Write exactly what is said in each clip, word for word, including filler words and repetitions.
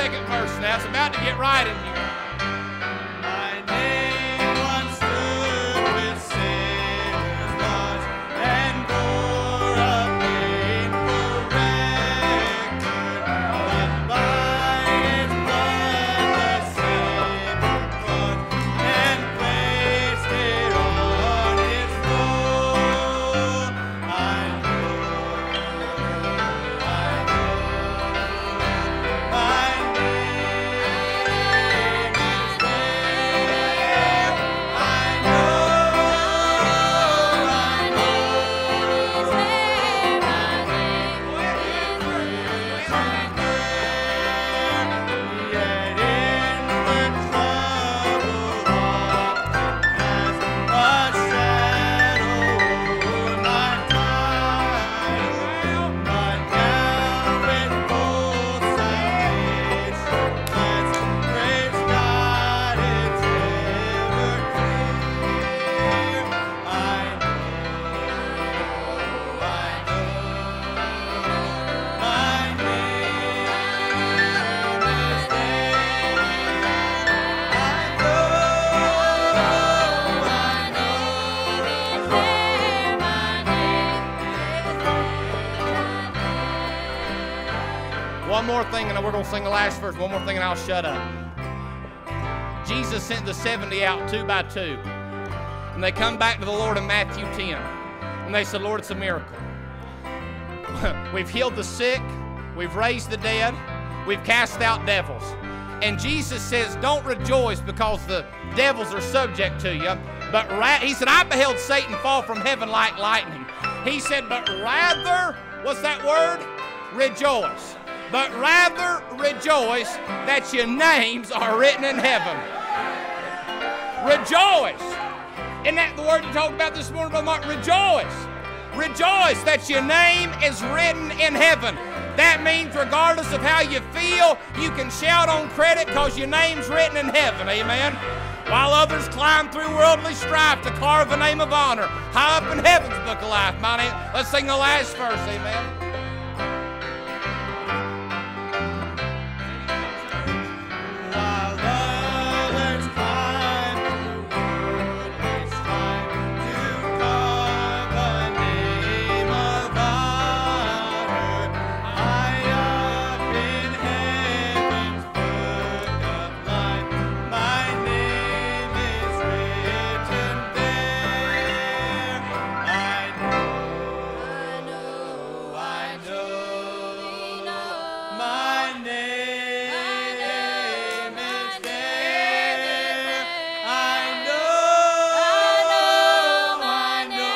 second verse now. It's about to get right in here. My name once stood with sinners washed and bore a painful record, but by His blood the Savior bought and placed it on His throne. I know, I know, my name is there. I know, I know, yet in the trouble as a shadow over my time, but now with full salvation, let's praise God, it's ever clear. I know, I know, my name is there. I know, One more thing, and we're going to sing the last verse. One more thing, and I'll shut up. Jesus sent the seventy out two by two. And they come back to the Lord in Matthew ten. And they said, Lord, it's a miracle. We've healed the sick. We've raised the dead. We've cast out devils. And Jesus says, don't rejoice because the devils are subject to you. But ra- he said, I beheld Satan fall from heaven like lightning. He said, but rather, what's that word? Rejoice. But rather rejoice that your names are written in heaven. Rejoice. Isn't that the word you talked about this morning, Brother Mark? Rejoice. Rejoice that your name is written in heaven. That means regardless of how you feel, you can shout on credit because your name's written in heaven. Amen. While others climb through worldly strife to carve a name of honor high up in heaven's book of life. My name. Let's sing the last verse. Amen. while others climb through worldly strife to carve a name of honor high up in heaven's book of life, my name is written there. I know, I know, my name is there. I know, I know,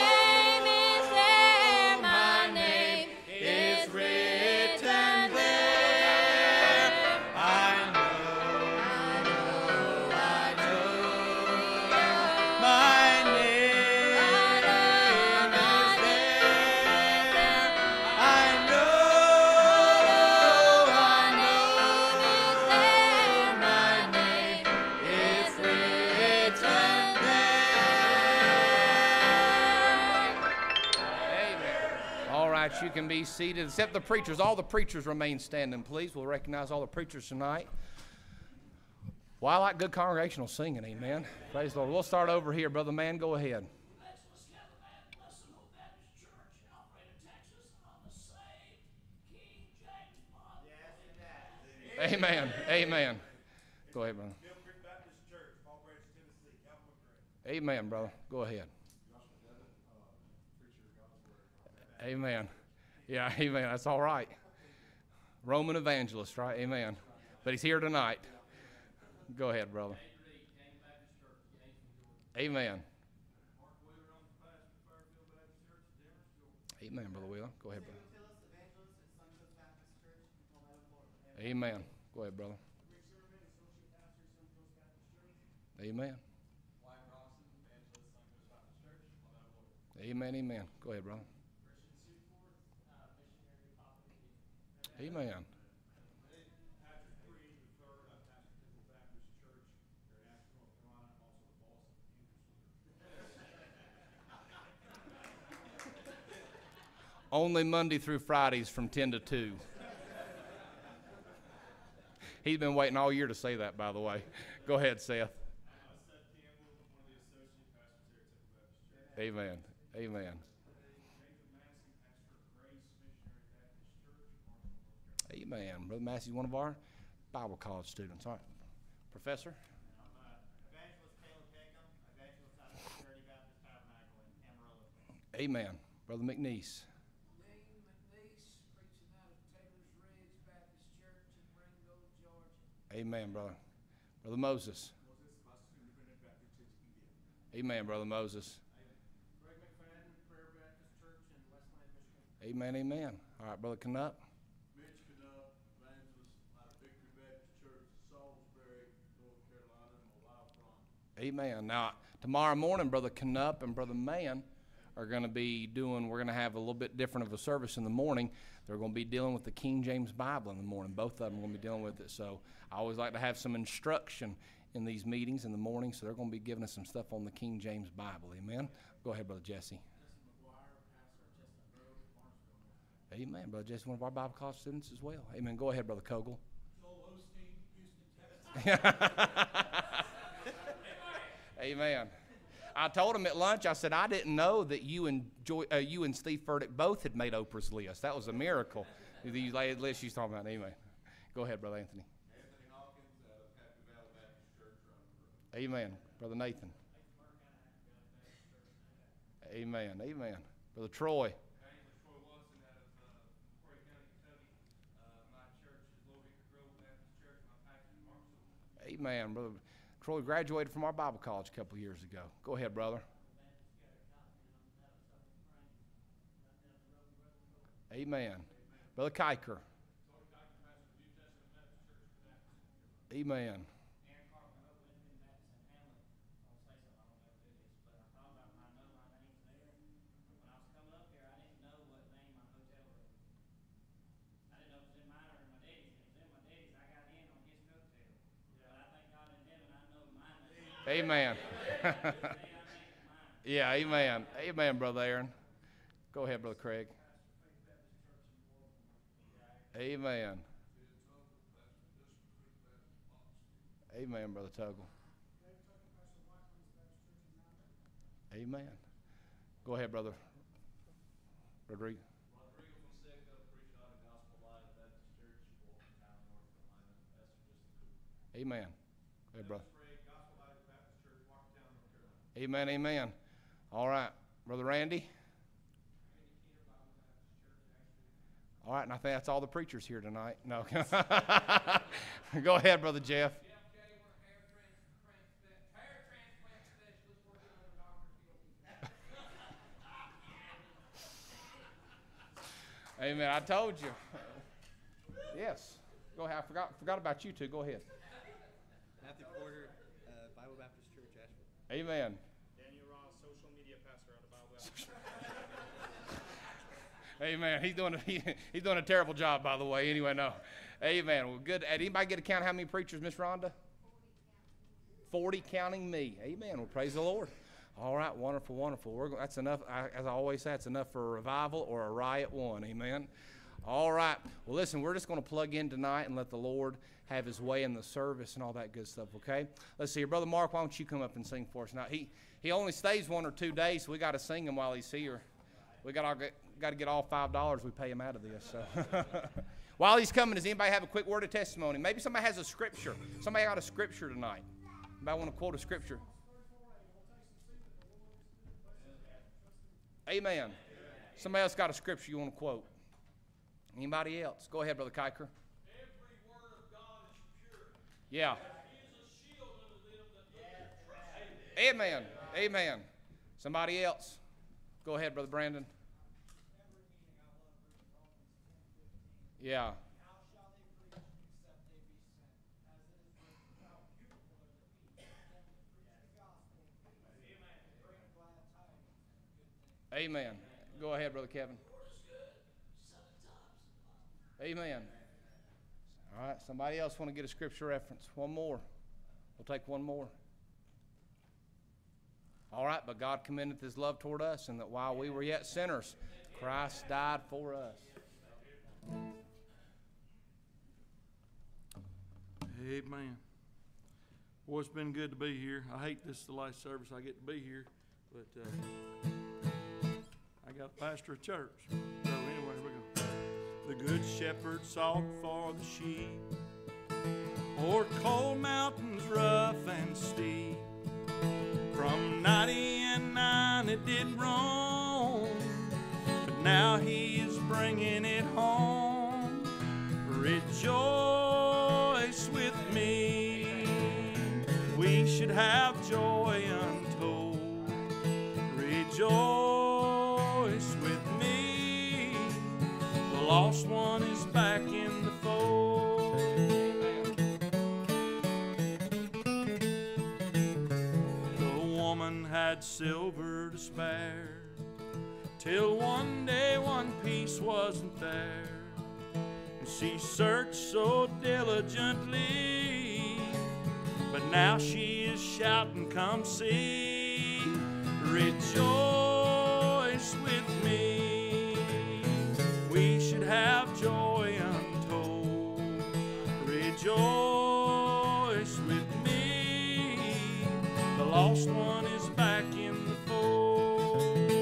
my name is written there. I know, I know, my name is there. I know, I know, my name is written there. Amen. All right, you can be seated, except the preachers. All the preachers remain standing, please. We'll recognize all the preachers tonight. Well, I like good congregational singing, amen. Praise the Lord. We'll start over here. Brother Man, go ahead. Amen. Amen. Go ahead, brother. Mill Creek Baptist Church, Fall Branch, Tennessee. Calvin McRae. Amen, brother. Go ahead. Amen. Yeah, amen. That's all right. Roman evangelist, right? Amen. But he's here tonight. Go ahead, brother. Amen. Amen, Brother Wheeler. Go ahead, brother. Amen. Go ahead, brother. Amen. Amen, amen. Go ahead, brother. Amen. Only Monday through Fridays from ten to two. He's been waiting all year to say that, by the way. Go ahead, Seth. Seth Campbell, one of the associate pastors here at Temple Baptist Church. Amen. Amen. Nathan Massey, pastor of Grace Missionary Baptist Church, Marshall, North Carolina. Amen. Brother Massey's one of our Bible college students. All right. Professor? I'm uh, Evangelist Caleb Peckham, evangelist out of Security Baptist Tabernacle in Amarillo. Amen. Brother McNeese. William McNeese, preaching out of Taylor's Ridge Baptist Church in Ringgold, Georgia. Amen, brother. Brother Moses. Moses, Pastor Independent Baptist Church, India. Amen, Brother Moses. Greg McFadden, Prayer Baptist Church in Westland, Michigan. Amen, amen. All right, Brother Knupp. Mitch Canup, evangelist out of Victory Baptist Church, Salisbury, North Carolina, Mobile Front. Amen. Now, tomorrow morning, Brother Knupp and Brother Mann are going to be doing, we're going to have a little bit different of a service in the morning. They're going to be dealing with the King James Bible in the morning. Both of them are going to be dealing with it. So I always like to have some instruction in these meetings in the morning. So they're going to be giving us some stuff on the King James Bible. Amen. Go ahead, Brother Jesse. Amen. Brother Jesse, one of our Bible college students as well. Amen. Go ahead, Brother Kogel. Joel Osteen, Houston, Texas. Amen. I told him at lunch, I said, I didn't know that you and Joy, uh, you and Steve Furtick both had made Oprah's list. That was a miracle. The list she's talking about. Amen. Go ahead, Brother Anthony. Anthony Hawkins out of Happy Valley Baptist Church, Round Road. Amen. Brother Nathan. Amen. Amen. Brother Troy. Evangelist Troy Watson out of uh, Horry County, Kentucky. Uh, my church is Lower Hickory Grove Baptist Church. My pastor is Mark Silver. Amen. Brother Troy graduated from our Bible college a couple of years ago. Go ahead, brother. Amen. Brother Kiker. Amen. Amen. Yeah, amen. Amen, Brother Aaron. Go ahead, Brother Craig. Amen. Amen, Brother Tuggle. Amen. Go ahead, Brother Rodriguez. Rodrigo Fonseca, preached out of Gospel Light Baptist Church, Walton County, North Carolina. Pastor Justin Cooper. Amen. Go ahead, brother. Craig, Gospel Light Baptist Church, Walkertown, North Carolina. Amen, amen. All right, Brother Randy. All right, and I think that's all the preachers here tonight. No. Go ahead, Brother Jeff. Amen. I told you. Yes. Go ahead. I forgot forgot about you two. Go ahead. Matthew Porter, uh, Bible Baptist Church, Asheville. Amen. Daniel Ross, social media pastor out of Bible Baptist. Amen. He's doing a, he, he's doing a terrible job, by the way. Anyway, no. Amen. Well, good. Did anybody get a count how many preachers, Miss Rhonda? Forty, counting me. Amen. Well, praise the Lord. All right, wonderful, wonderful. We're, that's enough. I, as I always say, that's enough for a revival or a riot one. Amen. All right. Well, listen, we're just going to plug in tonight and let the Lord have his way in the service and all that good stuff, okay? Let's see here. Brother Mark, why don't you come up and sing for us? Now, he, he only stays one or two days, so we got to sing him while he's here. We got to got to get all five dollars we pay him out of this. So. While he's coming, does anybody have a quick word of testimony? Maybe somebody has a scripture. Somebody got a scripture tonight. Anybody want to quote a scripture? Amen. Somebody else got a scripture you want to quote? Anybody else? Go ahead, Brother Kiker. Every word of God is pure. Yeah. He is a shield unto them that trust him. Amen. Amen. Somebody else? Go ahead, Brother Brandon. Yeah. Amen. Go ahead, Brother Kevin. Amen. All right, somebody else want to get a scripture reference? One more. We'll take one more. All right, but God commendeth his love toward us, and that while we were yet sinners, Christ died for us. Amen. Boy, it's been good to be here. I hate this is the last service I get to be here, but uh, I got a pastor of church. So anyway, here we go. The good shepherd sought for the sheep, o'er cold mountains rough and steep. From ninety and nine it did roam, but now he is bringing it home. Rejoice with me, we should have joy untold. Rejoice with me, the lost one is back in the fold. The woman had silver to spare, till one day one piece wasn't there. She searched so diligently, but now she is shouting, come see. Rejoice with me, we should have joy untold. Rejoice with me, the lost one is back in the fold.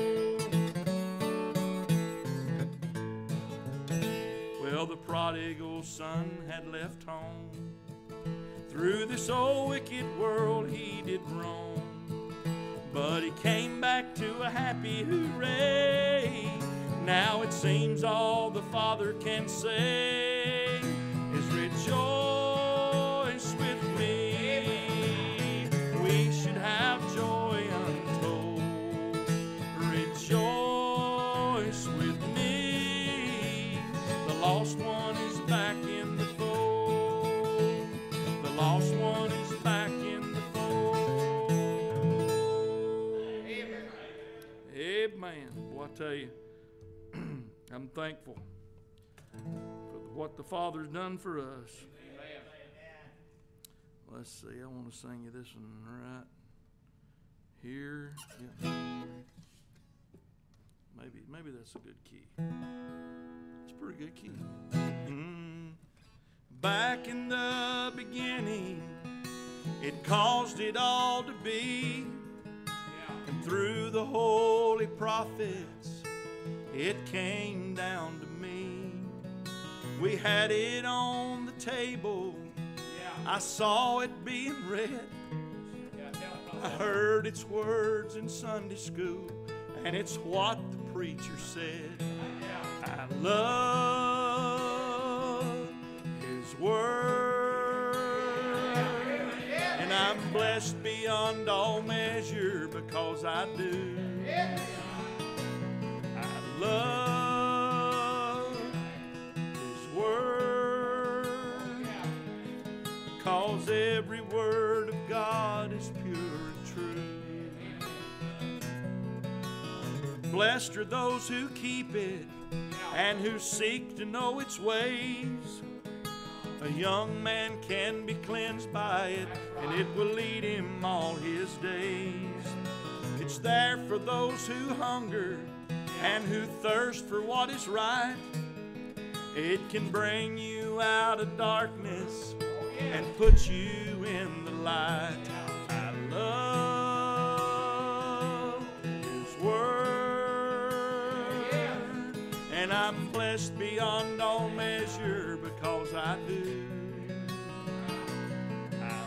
Well, the prodigal son had left home, through this old wicked world he did roam. But he came back to a happy hooray. Now it seems all the Father can say is rejoice with me, we should have joy untold. Rejoice with me, the lost one is back in the fold. The lost one is back in the fold. Amen. Amen. Boy, I tell you, I'm thankful for what the Father's done for us. Amen. Let's see, I want to sing you this one right here. Yeah. Maybe, maybe that's a good key. It's a pretty good key. Mm. Back in the beginning, it caused it all to be. And through the holy prophets, it came down to me. We had it on the table. I saw it being read. I heard its words in Sunday school, and it's what the preacher said. I love His word, and I'm blessed beyond all measure because I do. I love His word, cause every word of God is pure and true. Blessed are those who keep it and who seek to know its ways. A young man can be cleansed by it, and it will lead him all his days. It's there for those who hunger and who thirst for what is right. It can bring you out of darkness and put you in the light. I love His word, and I'm blessed beyond all measure because I do. I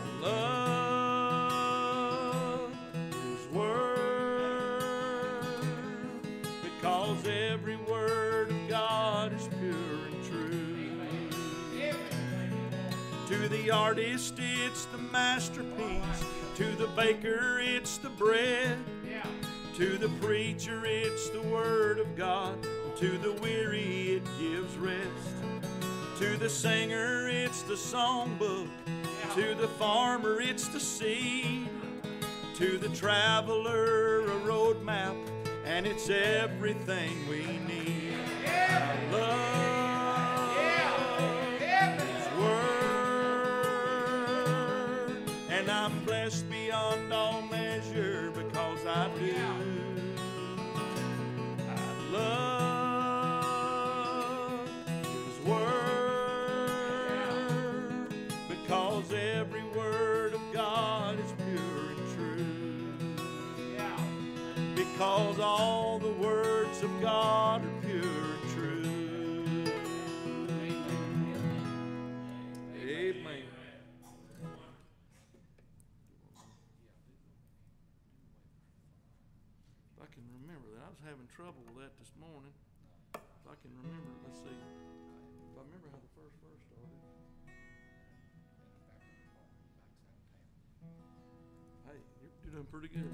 love His word, because every word of God is pure and true. To the artist, it's the masterpiece. To the baker, it's the bread. To the preacher, it's the word of God. To the weary, it gives rest. To the singer, it's the songbook. To the farmer, it's the seed. To the traveler, a road map, and it's everything we need. I love His word, and I'm blessed beyond all measure because I do. I love His word, because 'cause all the words of God are pure and true. Amen. If I can remember that. I was having trouble with that this morning. If I can remember, let's see. If I remember how the first verse started. Hey, you're, you're doing pretty good.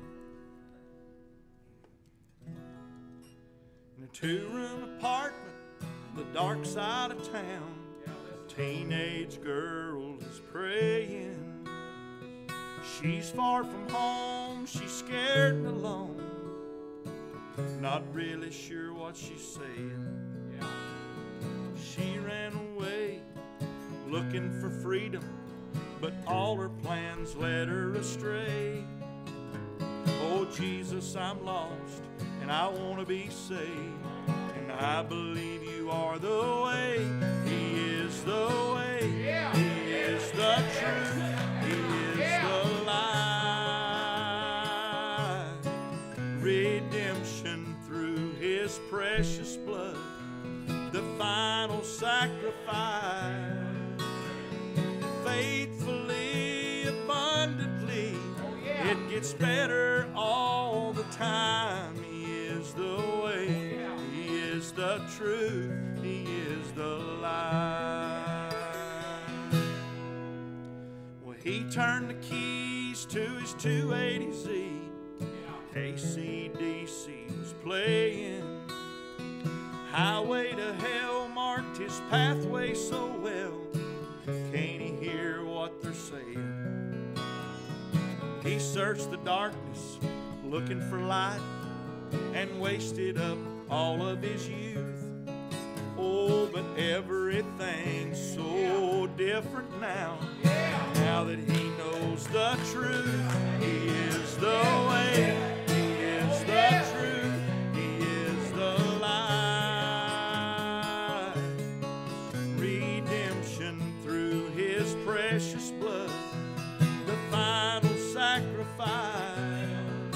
In a two-room apartment, the dark side of town, a teenage girl is praying. She's far from home, she's scared and alone, not really sure what she's saying. She ran away looking for freedom, but all her plans led her astray. Oh Jesus, I'm lost and I want to be saved, and I believe you are the way. He is the way, He is the truth, He is the light. Redemption through His precious blood, the final sacrifice. Faithfully, abundantly, it gets better all the time. He is the way, He is the truth, He is the light. Well, he turned the keys to his two eighty Z. A C D C was playing. Highway to Hell marked his pathway so well. Can't he hear what they're saying? He searched the darkness looking for light and wasted up all of his youth. Oh, but everything's so different now. Now that he knows the truth, He is the way, He is the truth, He is the light. Redemption through His precious blood, the final sacrifice.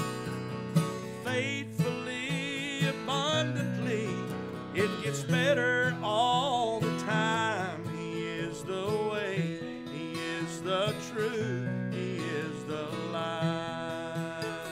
Faithfully, abundantly, it gets better all the time. He is the way, He is the truth, He is the light.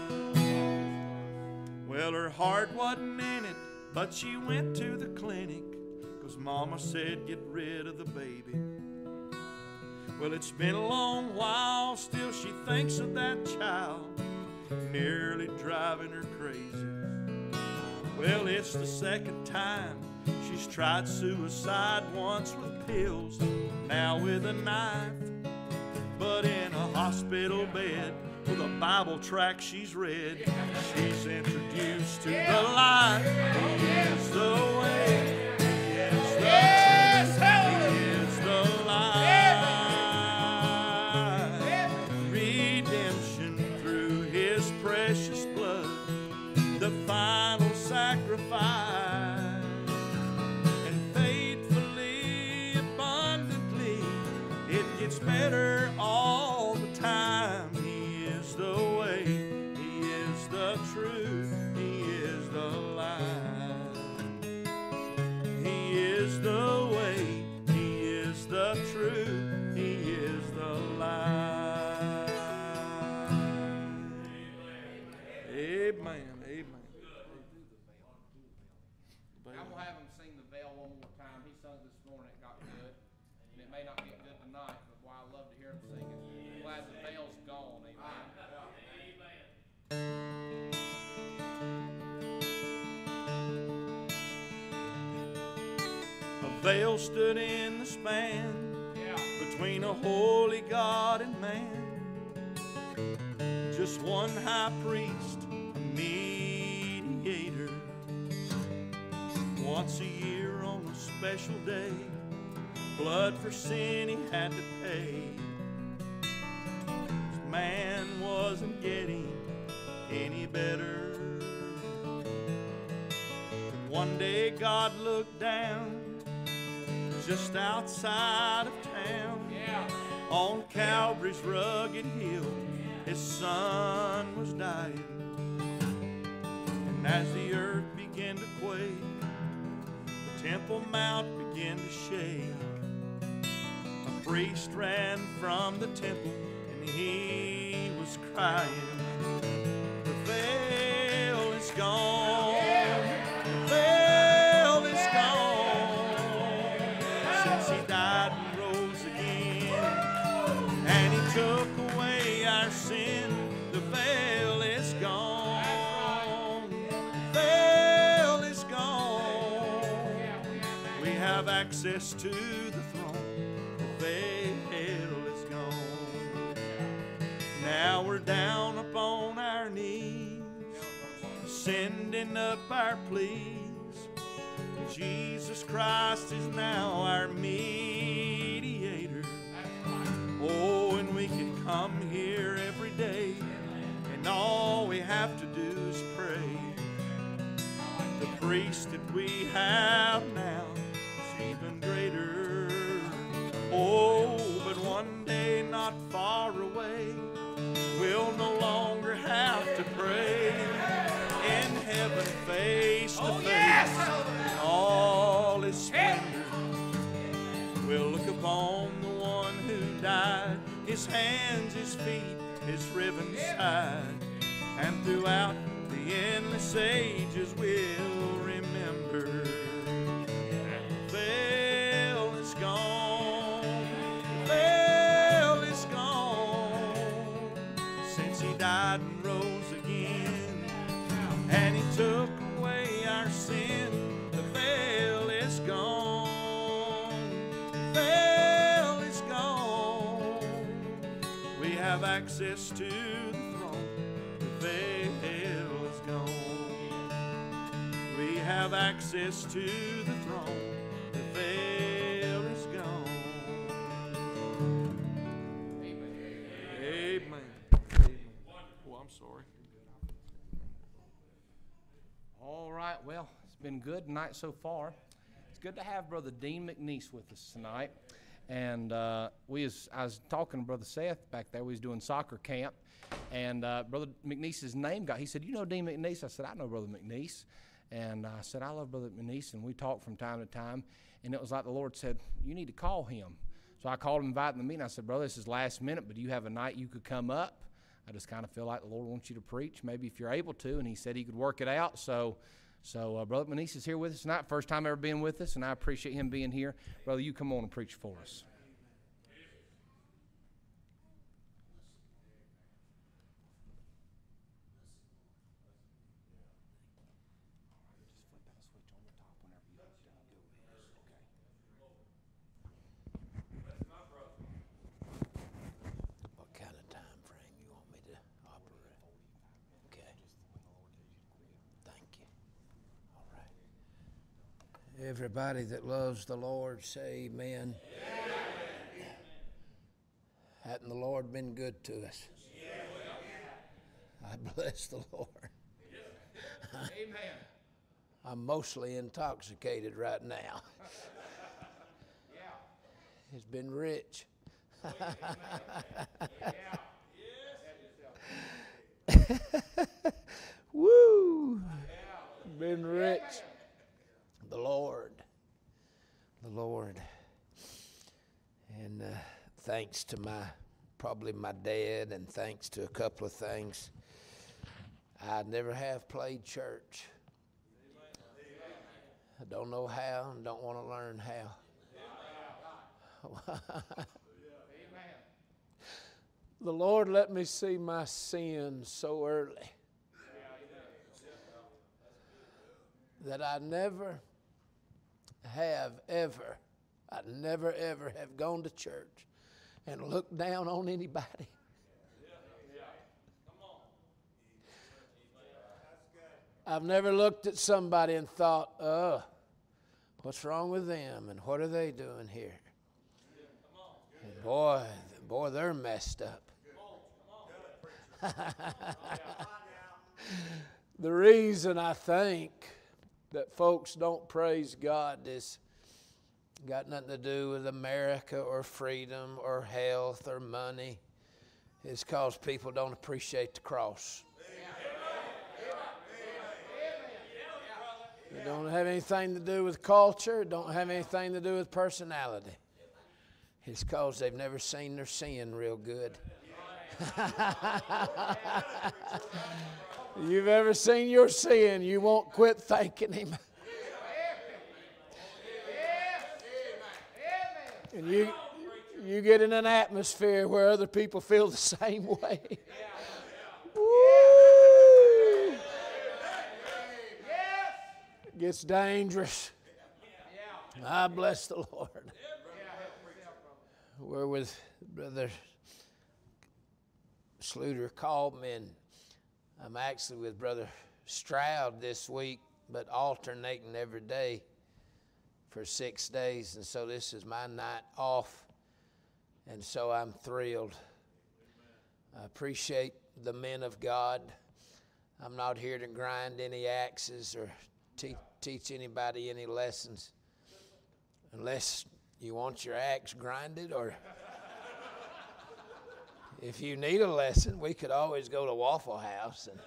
Well, her heart wasn't in it, but she went to the clinic, 'cause Mama said get rid of the baby. Well, it's been a long while, still she thinks of that child, nearly driving her crazy. Well, it's the second time she's tried suicide, once with pills, now with a knife. But in a hospital bed with a Bible tract she's read, she's introduced to the light. He is the way, He is the truth, He is the light. Redemption through His precious blood, the final sacrifice. And faithfully, abundantly, it gets better all the time. He is the way, He is the truth, He is the light. He is the way, He is the truth, He is the light. Amen. Amen. I'm going to have him sing the veil one more time. He sung this morning, it got good. And it may not get good tonight, but boy, I love to hear him sing it. I'm glad the veil's gone. Amen. A veil stood in the span between a holy God and man. Just one high priest, a mediator. Once a year on a special day, blood for sin he had to pay. This man wasn't getting any better. One day God looked down just outside of town, Yeah. on Calvary's rugged hill. His son was dying. And as the earth began to quake, the Temple Mount began to shake. A priest ran from the temple and he was crying, the veil is gone, the veil is gone. Since he died and rose again, and he took away our sin, the veil is gone, the veil is gone. We have access to the throne, the veil is gone. Now we're down upon our knees, sending up our pleas. Jesus Christ is now our mediator. Oh, and we can come here every day, and all we have to do is pray. The priest that we have now is even greater. Oh, but one day not far away, we'll no longer have to pray. In heaven, face to face, in all his splendor, we'll look upon the one who died, his hands, his feet, his riven side, and throughout the endless ages we'll remember. The veil is gone, the veil is gone, since he died and rose again, and he took away our sin. The veil is gone, the veil is gone. We have access to the throne, the veil is gone. We have access to the throne, the veil is gone. Amen. Amen. Amen. Oh, I'm sorry. All right, well, it's been good tonight so far. It's good to have Brother Dean McNeese with us tonight. And uh, we was, I was talking to Brother Seth back there. We was doing soccer camp. And uh, Brother McNeese's name got, he said, you know Dean McNeese? I said, I know Brother McNeese. And I said, I love Brother McNeese. And we talked from time to time. And it was like the Lord said, you need to call him. So I called him, invited him to meet. I said, brother, this is last minute, but do you have a night you could come up? I just kind of feel like the Lord wants you to preach, maybe if you're able to. And he said he could work it out. So, so uh, Brother McNeese is here with us tonight. First time ever being with us, and I appreciate him being here. Brother, you come on and preach for us. What kind of time frame you want me to operate? Okay. Thank you. All right. Everybody that loves the Lord, say amen. Amen. Hadn't the Lord been good to us? I bless the Lord. Amen. I'm mostly intoxicated right now. It's been rich. Woo! Been rich. The Lord. The Lord. And uh, thanks to my, probably my dad, and thanks to a couple of things, I never have played church. I don't know how and don't want to learn how. The Lord let me see my sins so early that I never have ever, I never ever have gone to church and looked down on anybody. I've never looked at somebody and thought, oh, what's wrong with them and what are they doing here? And boy, boy, they're messed up. The reason I think that folks don't praise God is got nothing to do with America or freedom or health or money. It's because people don't appreciate the cross. It don't have anything to do with culture. It don't have anything to do with personality. It's because they've never seen their sin real good. You've ever seen your sin, you won't quit thanking Him. And you, you get in an atmosphere where other people feel the same way. Woo! It gets dangerous. I bless the Lord. We're with Brother Sluter called me, and I'm actually with Brother Stroud this week, but alternating every day for six days. And so this is my night off, and so I'm thrilled. I appreciate the men of God. I'm not here to grind any axes or te- teach anybody any lessons, unless you want your axe grinded, or if you need a lesson, we could always go to Waffle House. And,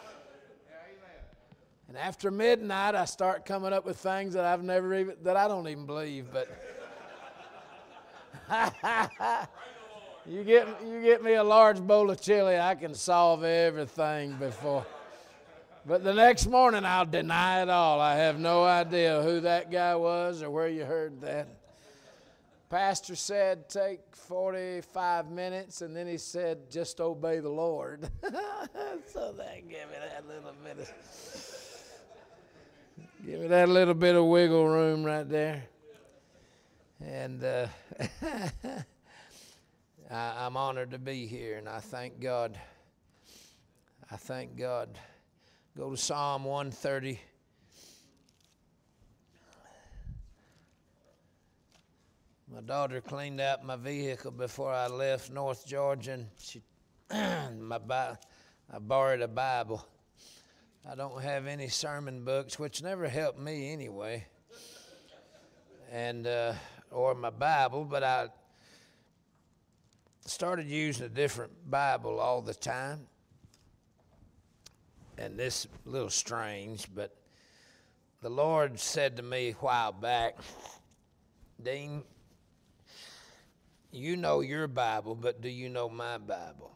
and after midnight, I start coming up with things that I've never even, that I don't even believe. But you get you get me a large bowl of chili, I can solve everything before. But the next morning, I'll deny it all. I have no idea who that guy was or where you heard that. Pastor said, take forty-five minutes, and then he said, just obey the Lord. So that gave me that little bit of, give me that little bit of wiggle room right there. And uh, I, I'm honored to be here, and I thank God. I thank God. Go to Psalm one thirty. My daughter cleaned out my vehicle before I left North Georgia, and she, my Bi- I borrowed a Bible. I don't have any sermon books, which never helped me anyway, and uh, or my Bible, but I started using a different Bible all the time. And this is a little strange, but the Lord said to me a while back, Dean, you know your Bible, but do you know my Bible?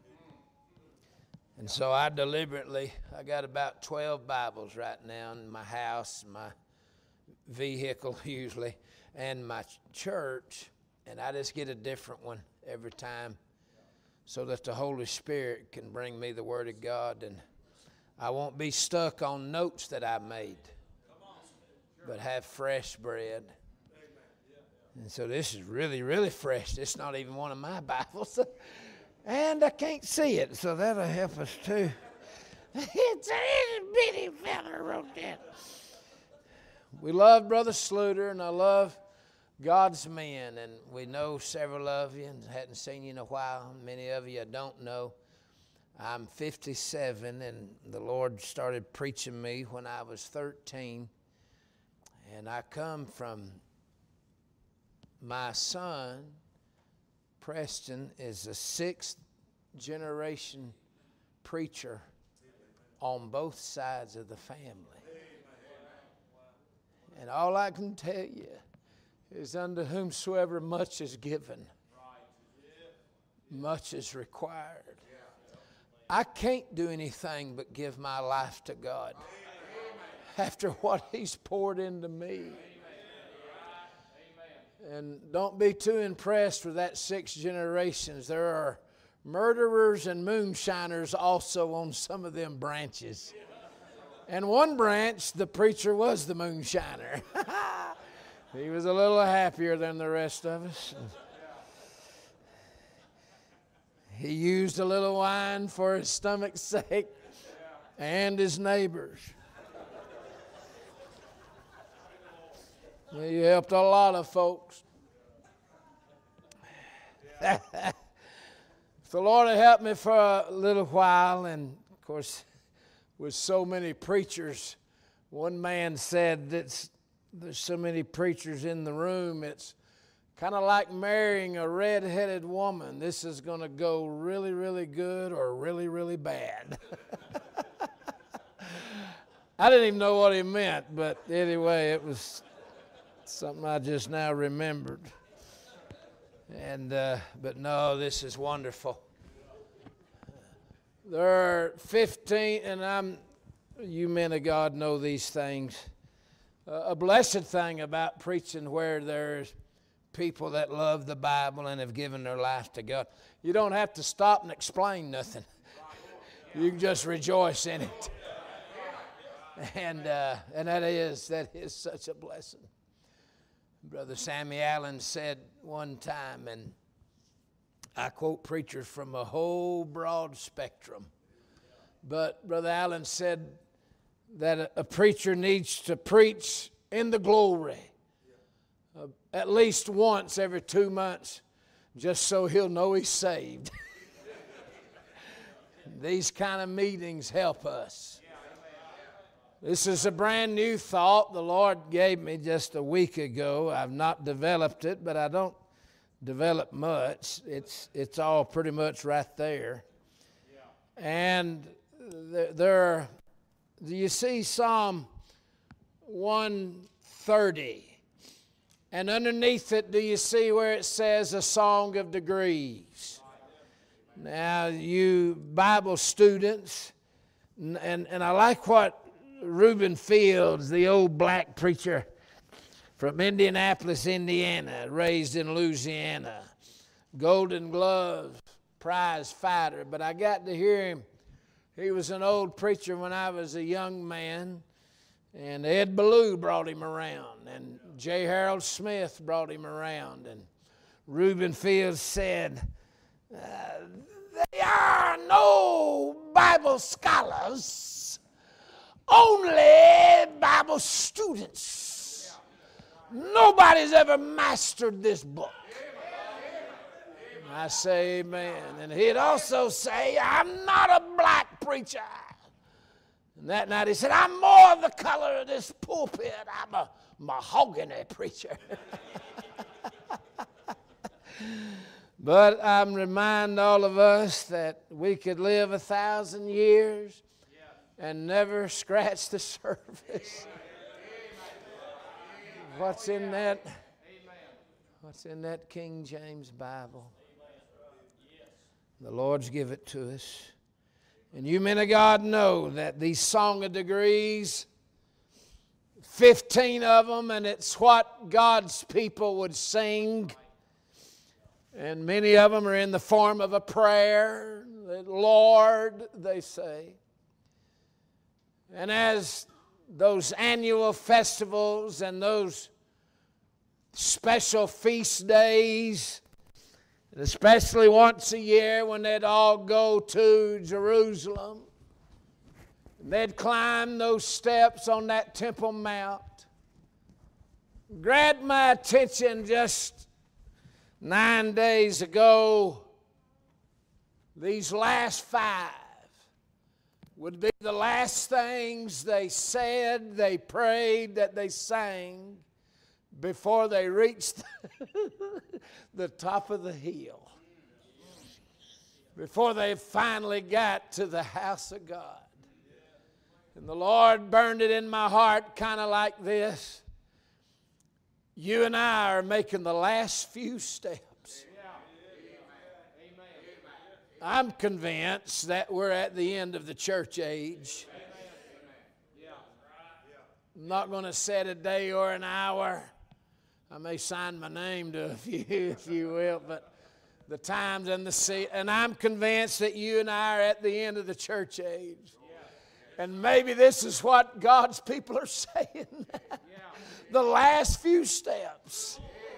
And so I deliberately, I got about twelve Bibles right now in my house, my vehicle usually, and my church, and I just get a different one every time so that the Holy Spirit can bring me the Word of God, and I won't be stuck on notes that I made, but have fresh bread. And so this is really, really fresh. It's not even one of my Bibles. And I can't see it, so that'll help us too. It's a little bitty fella wrote that. We love Brother Sluter, and I love God's men, and we know several of you, and hadn't seen you in a while. Many of you I don't know. I'm fifty-seven, and the Lord started preaching me when I was thirteen. And I come from, my son, Preston, is a sixth generation preacher on both sides of the family. And all I can tell you is, unto whomsoever much is given, much is required. I can't do anything but give my life to God after what He's poured into me. And don't be too impressed with that six generations. There are murderers and moonshiners also on some of them branches. And one branch, the preacher was the moonshiner. He was a little happier than the rest of us. He used a little wine for his stomach's sake and his neighbors. He helped a lot of folks. The Lord had helped me for a little while, and of course, with so many preachers, one man said that there's so many preachers in the room, it's kind of like marrying a red-headed woman. This is going to go really, really good or really, really bad. I didn't even know what he meant, but anyway, it was something I just now remembered. And uh, but no, this is wonderful. There are fifteen, and I'm, you men of God know these things. Uh, a blessed thing about preaching where there's people that love the Bible and have given their life to God. You don't have to stop and explain nothing. You can just rejoice in it. And uh, and that is that is such a blessing. Brother Sammy Allen said one time, and I quote preachers from a whole broad spectrum, but Brother Allen said that a, a preacher needs to preach in the glory uh, at least once every two months, just so he'll know he's saved. These kind of meetings help us. This is a brand new thought the Lord gave me just a week ago. I've not developed it, but I don't develop much. It's it's all pretty much right there. And there, there do you see Psalm one thirty? And underneath it, do you see where it says a song of degrees? Now, you Bible students, and, and, and I like what Reuben Fields, the old black preacher from Indianapolis, Indiana, raised in Louisiana, Golden Glove prize fighter. But I got to hear him. He was an old preacher when I was a young man, and Ed Ballou brought him around, and J. Harold Smith brought him around, and Reuben Fields said, uh, there are no Bible scholars, only Bible students. Nobody's ever mastered this book. I say amen. And he'd also say, I'm not a black preacher. And that night he said, I'm more of the color of this pulpit. I'm a mahogany preacher. But I'm reminding all of us that we could live a thousand years and never scratch the surface. What's in that? What's in that King James Bible? The Lord's give it to us. And you men of God know that these Song of Degrees, fifteen of them, and it's what God's people would sing. And many of them are in the form of a prayer. Lord, they say. And as those annual festivals and those special feast days, and especially once a year when they'd all go to Jerusalem, and they'd climb those steps on that Temple Mount, grabbed my attention just nine days ago. These last five would be the last things they said, they prayed, that they sang before they reached the top of the hill. Before they finally got to the house of God. And the Lord burned it in my heart kind of like this. You and I are making the last few steps. I'm convinced that we're at the end of the church age. I'm not going to set a day or an hour. I may sign my name to a few, if you will, but the times and the seat. And I'm convinced that you and I are at the end of the church age. And maybe this is what God's people are saying. The last few steps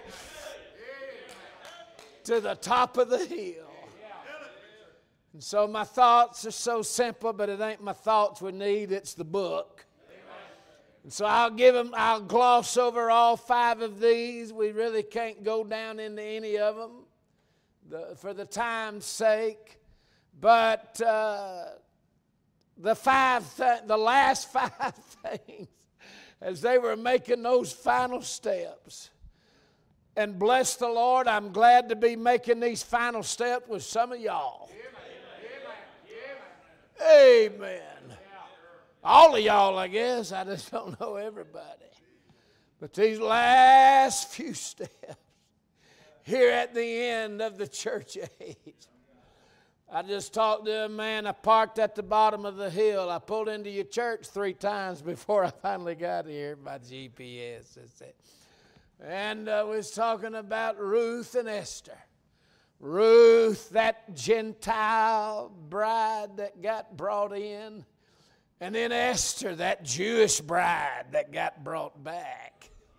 to the top of the hill. And so my thoughts are so simple, but it ain't my thoughts we need, it's the book. And so I'll give them, I'll gloss over all five of these. We really can't go down into any of them the, for the time's sake. But uh, the five, th- the last five things, as they were making those final steps. And bless the Lord, I'm glad to be making these final steps with some of y'all. Amen. All of y'all, I guess. I just don't know everybody. But these last few steps here at the end of the church age. I just talked to a man. I parked at the bottom of the hill. I pulled into your church three times before I finally got here by G P S. And I uh, was talking about Ruth and Esther. Ruth, that Gentile bride that got brought in. And then Esther, that Jewish bride that got brought back.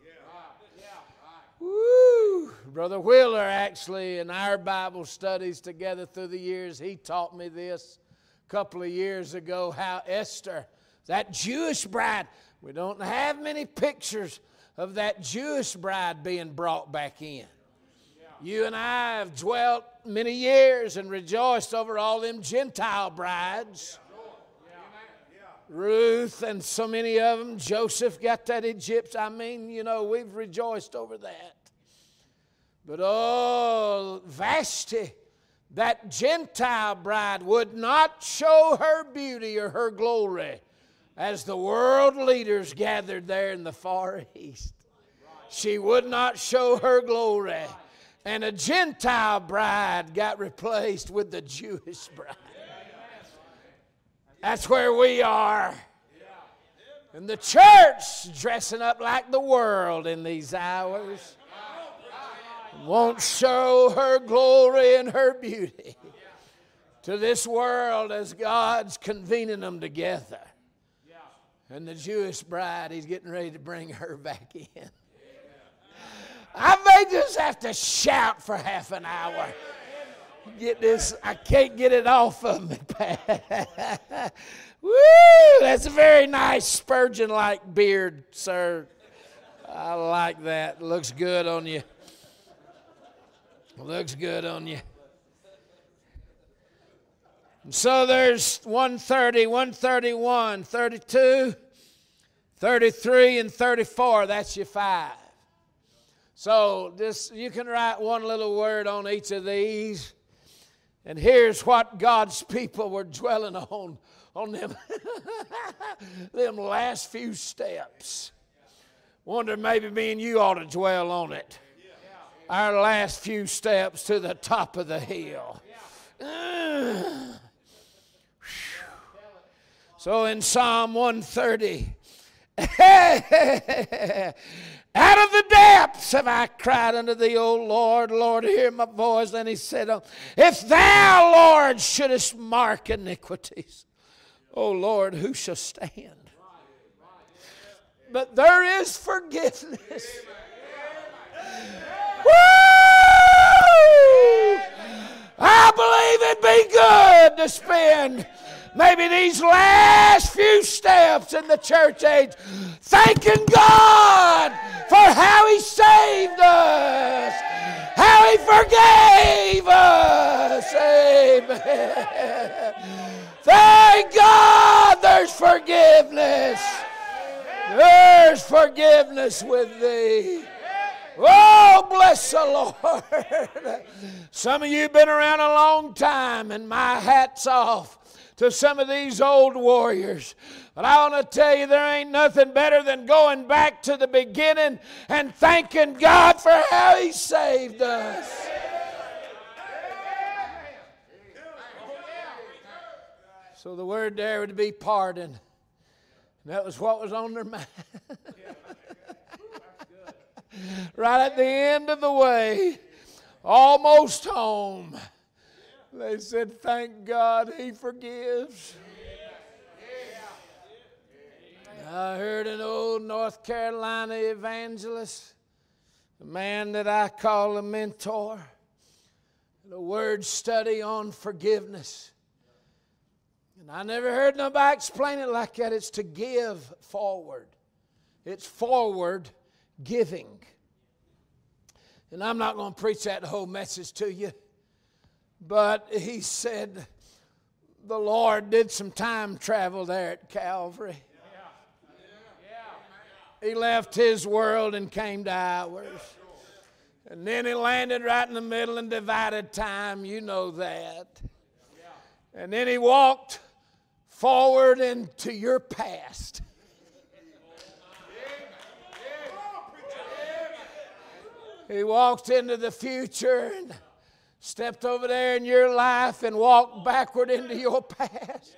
Woo! Brother Wheeler, actually, in our Bible studies together through the years, he taught me this a couple of years ago, how Esther, that Jewish bride, we don't have many pictures of that Jewish bride being brought back in. You and I have dwelt many years and rejoiced over all them Gentile brides. Ruth and so many of them. Joseph got that Egypt. I mean, you know, we've rejoiced over that. But oh, Vashti, that Gentile bride, would not show her beauty or her glory as the world leaders gathered there in the Far East. She would not show her glory. And a Gentile bride got replaced with the Jewish bride. That's where we are. And the church dressing up like the world in these hours won't show her glory and her beauty to this world as God's convening them together. And the Jewish bride, he's getting ready to bring her back in. I may just have to shout for half an hour. Get this, I can't get it off of me. Woo! That's a very nice Spurgeon-like beard, sir. I like that. Looks good on you. Looks good on you. So there's one thirty, one thirty-one, thirty-two, thirty-three, and thirty-four. That's your five. So this, you can write one little word on each of these. And here's what God's people were dwelling on, on them, them last few steps. Wonder maybe me and you ought to dwell on it. Our last few steps to the top of the hill. Uh, so in Psalm one thirty, out of the depths have I cried unto thee, O Lord. Lord, hear my voice. Then he said, if thou, Lord, shouldest mark iniquities, O Lord, who shall stand? But there is forgiveness. Woo! I believe it'd be good to spend maybe these last few steps in the church age thanking God for how He saved us, how He forgave us. Amen. Thank God there's forgiveness. There's forgiveness with thee. Oh, bless the Lord. Some of you have been around a long time, and my hat's off to some of these old warriors. But I want to tell you, there ain't nothing better than going back to the beginning and thanking God for how He saved us. So the word there would be pardon. And that was what was on their mind. Right at the end of the way, almost home, they said, thank God He forgives. I heard an old North Carolina evangelist, a man that I call a mentor, a word study on forgiveness. And I never heard nobody explain it like that. It's to give forward. It's forward giving. And I'm not going to preach that whole message to you. But he said the Lord did some time travel there at Calvary. He left His world and came to ours. And then He landed right in the middle and divided time. You know that. And then He walked forward into your past. He walked into the future and stepped over there in your life and walked backward into your past.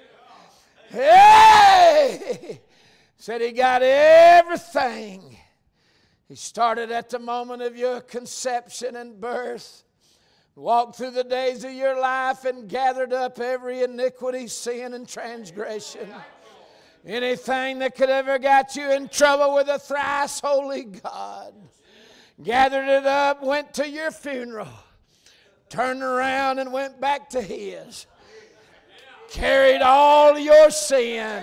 Hey! Said he got everything. He started at the moment of your conception and birth, walked through the days of your life and gathered up every iniquity, sin, and transgression. Anything that could ever got you in trouble with a thrice holy God. Gathered it up, went to your funeral, turned around and went back to his. Carried all your sin.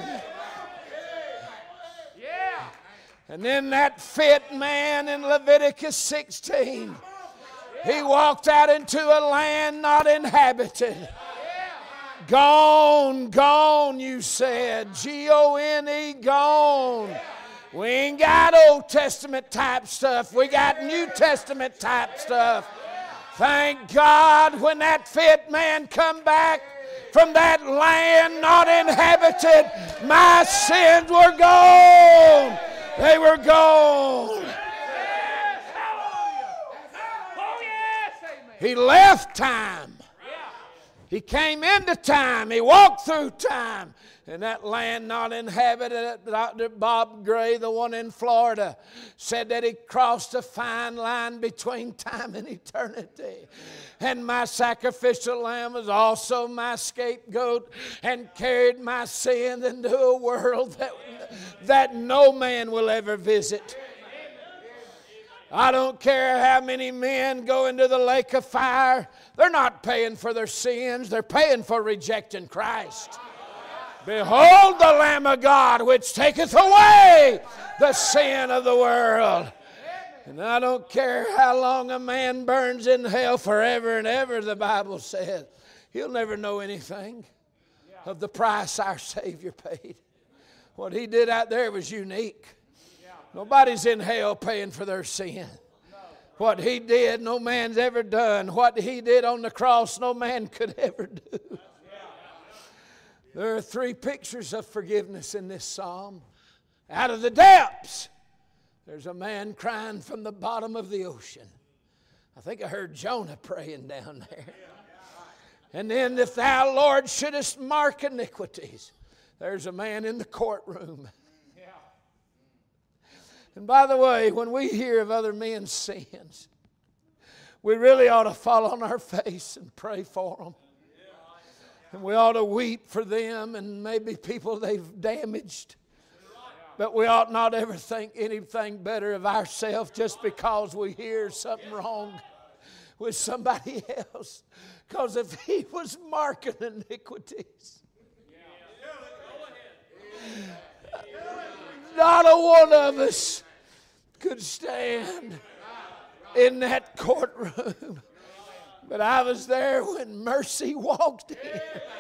And then that fit man in Leviticus sixteen, he walked out into a land not inhabited. Gone, gone, you said. G O N E, gone. We ain't got Old Testament type stuff. We got New Testament type stuff. Thank God when that fit man come back from that land not inhabited, my sins were gone. They were gone. He left time. He came into time. He walked through time. In that land not inhabited, Doctor Bob Gray, the one in Florida, said that he crossed a fine line between time and eternity. And my sacrificial lamb was also my scapegoat and carried my sin into a world that, that no man will ever visit. I don't care how many men go into the lake of fire. They're not paying for their sins. They're paying for rejecting Christ. Behold the Lamb of God which taketh away the sin of the world. And I don't care how long a man burns in hell, forever and ever, the Bible says. He'll never know anything of the price our Savior paid. What he did out there was unique. Nobody's in hell paying for their sin. What he did, no man's ever done. What he did on the cross, no man could ever do. There are three pictures of forgiveness in this psalm. Out of the depths, there's a man crying from the bottom of the ocean. I think I heard Jonah praying down there. And then, if thou, Lord, shouldest mark iniquities, there's a man in the courtroom. And by the way, when we hear of other men's sins, we really ought to fall on our face and pray for them. And we ought to weep for them and maybe people they've damaged. But we ought not ever think anything better of ourselves just because we hear something wrong with somebody else. Because if he was marking iniquities, not a one of us could stand in that courtroom. But I was there when mercy walked in.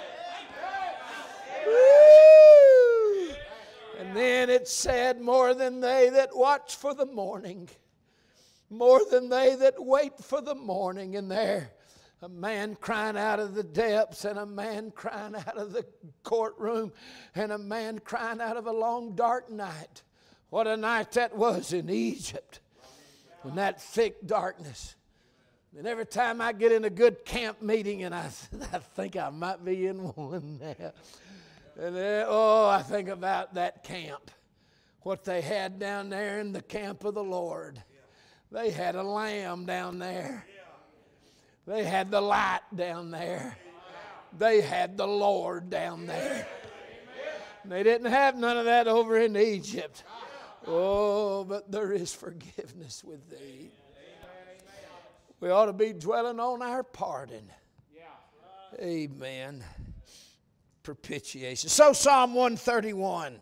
Woo! And then it said, more than they that watch for the morning, more than they that wait for the morning. And there, a man crying out of the depths, and a man crying out of the courtroom, and a man crying out of a long dark night. What a night that was in Egypt, in that thick darkness. And every time I get in a good camp meeting, and I, I think I might be in one now. And then, oh, I think about that camp, what they had down there in the camp of the Lord. They had a lamb down there. They had the light down there. They had the Lord down there. They didn't have none of that over in Egypt. Oh, but there is forgiveness with thee. We ought to be dwelling on our pardon. Amen. Propitiation. So Psalm one thirty-one.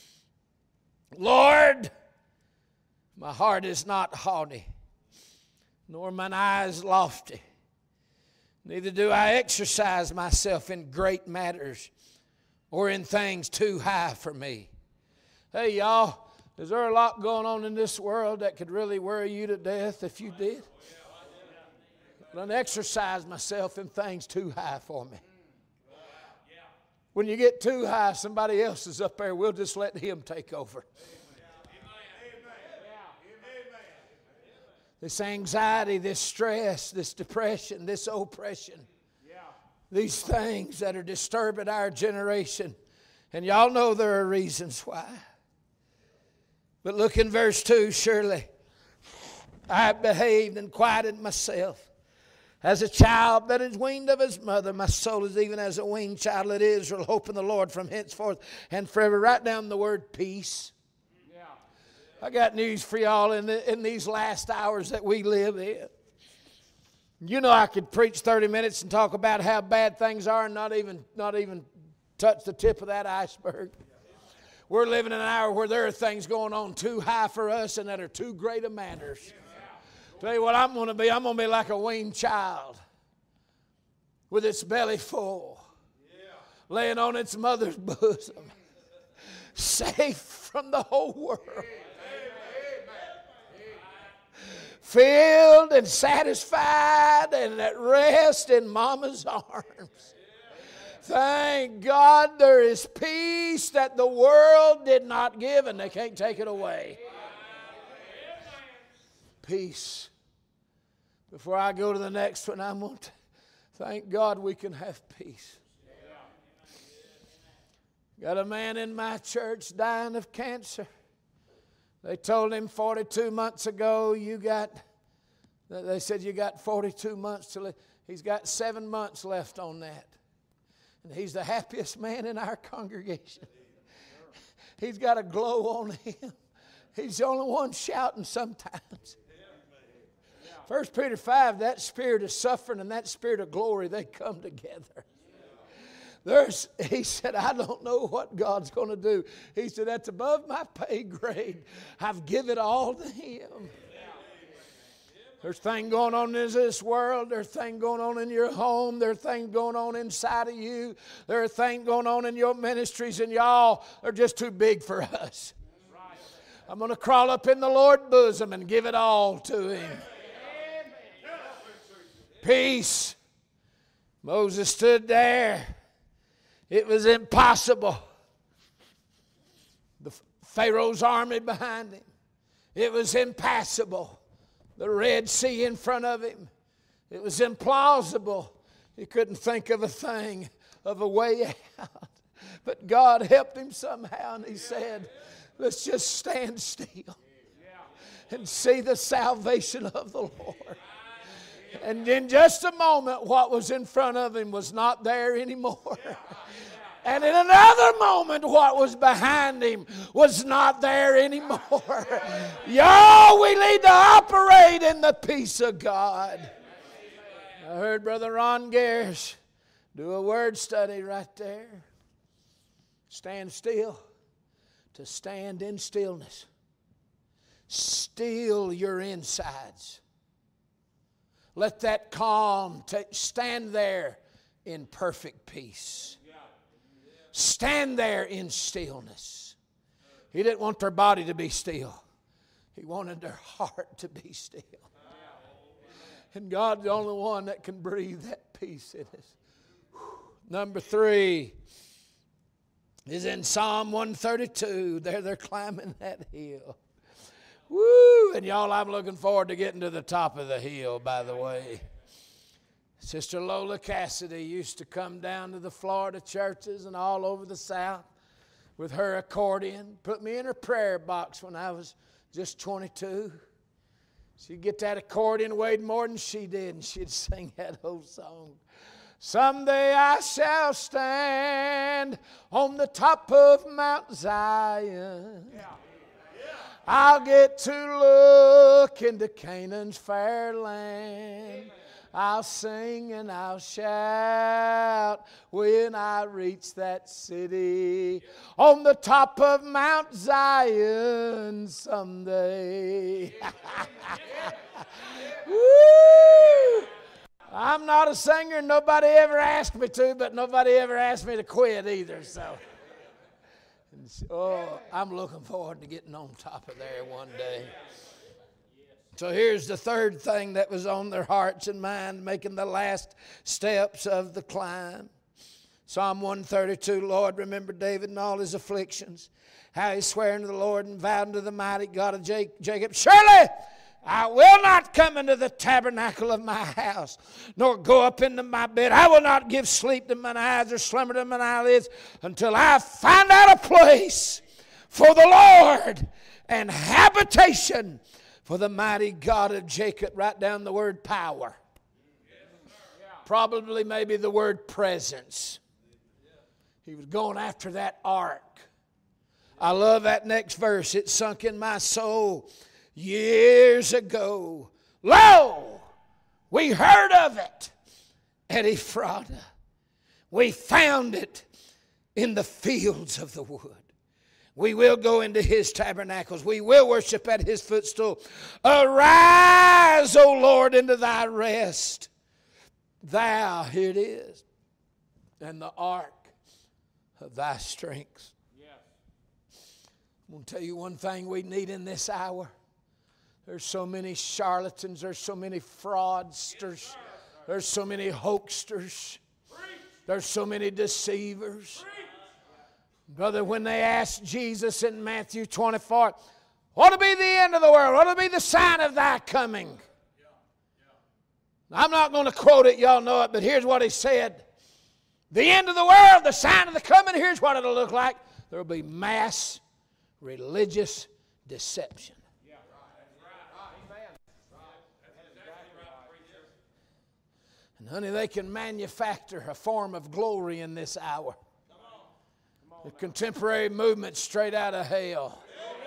Lord, my heart is not haughty, nor mine eyes lofty. Neither do I exercise myself in great matters or in things too high for me. Hey, y'all, is there a lot going on in this world that could really worry you to death if you did? I don't exercise myself in things too high for me. When you get too high, somebody else is up there. We'll just let him take over. This anxiety, this stress, this depression, this oppression, these things that are disturbing our generation. And y'all know there are reasons why. But look in verse two, surely I have behaved and quieted myself as a child that is weaned of his mother. My soul is even as a weaned child at Israel, hope in the Lord from henceforth and forever. Write down the word peace. Yeah. I got news for y'all in, the, in these last hours that we live in. You know, I could preach thirty minutes and talk about how bad things are and not even, not even touch the tip of that iceberg. We're living in an hour where there are things going on too high for us and that are too great of matters. Tell you what I'm going to be. I'm going to be like a weaned child with its belly full, laying on its mother's bosom, safe from the whole world, filled and satisfied and at rest in mama's arms. Thank God there is peace that the world did not give and they can't take it away. Peace. Before I go to the next one, I'm going to thank God we can have peace. Got a man in my church dying of cancer. They told him forty-two months ago, you got, they said you got forty-two months to live. He's got seven months left on that. And he's the happiest man in our congregation. He's got a glow on him. He's the only one shouting sometimes. First Peter five, that spirit of suffering and that spirit of glory, they come together. There's, he said, I don't know what God's going to do. He said, that's above my pay grade. I've given it all to him. There's things going on in this world. There's things going on in your home. There's things going on inside of you. There are things going on in your ministries, and y'all are just too big for us. I'm going to crawl up in the Lord's bosom and give it all to him. Peace. Moses stood there. It was impossible. The Pharaoh's army behind him. It was impassable. The Red Sea in front of him. It was implausible. He couldn't think of a thing, of a way out. But God helped him somehow, and he said, let's just stand still and see the salvation of the Lord. And in just a moment, what was in front of him was not there anymore. And in another moment, what was behind him was not there anymore. Y'all, we need to operate in the peace of God. I heard Brother Ron Garris do a word study right there. Stand still. To stand in stillness. Still your insides. Let that calm take, stand there in perfect peace. Stand there in stillness. He didn't want their body to be still. He wanted their heart to be still. And God's the only one that can breathe that peace in us. Number three is in Psalm one thirty-two. There they're climbing that hill. Woo! And y'all, I'm looking forward to getting to the top of the hill, by the way. Sister Lola Cassidy used to come down to the Florida churches and all over the South with her accordion. Put me in her prayer box when I was just twenty-two. She'd get that accordion, weighed more than she did, and she'd sing that old song. Someday I shall stand on the top of Mount Zion. Yeah. I'll get to look into Canaan's fair land. I'll sing and I'll shout when I reach that city on the top of Mount Zion someday. Woo! I'm not a singer. Nobody ever asked me to, but nobody ever asked me to quit either. So. Oh, I'm looking forward to getting on top of there one day. So here's the third thing that was on their hearts and minds, making the last steps of the climb. Psalm one thirty-two, Lord, remember David and all his afflictions, how he sware unto the Lord and vowed unto the mighty God of Jacob, surely I will not come into the tabernacle of my house, nor go up into my bed. I will not give sleep to mine eyes or slumber to mine eyelids until I find out a place for the Lord and habitation for the mighty God of Jacob. Write down the word power. Probably maybe the word presence. He was going after that ark. I love that next verse. It sunk in my soul years ago. Lo, we heard of it at Ephrata. We found it in the fields of the wood. We will go into his tabernacles. We will worship at his footstool. Arise, O Lord, into thy rest. Thou, here it is, and the ark of thy strength. I'm going to tell you one thing we need in this hour. There's so many charlatans. There's so many fraudsters. There's so many hoaxsters. There's so many deceivers. Brother, when they asked Jesus in Matthew twenty-four, what will be the end of the world? What will be the sign of thy coming? I'm not going to quote it. Y'all know it. But here's what he said. The end of the world, the sign of the coming, here's what it'll look like. There will be mass religious deception. And honey, they can manufacture a form of glory in this hour. The contemporary movement straight out of hell.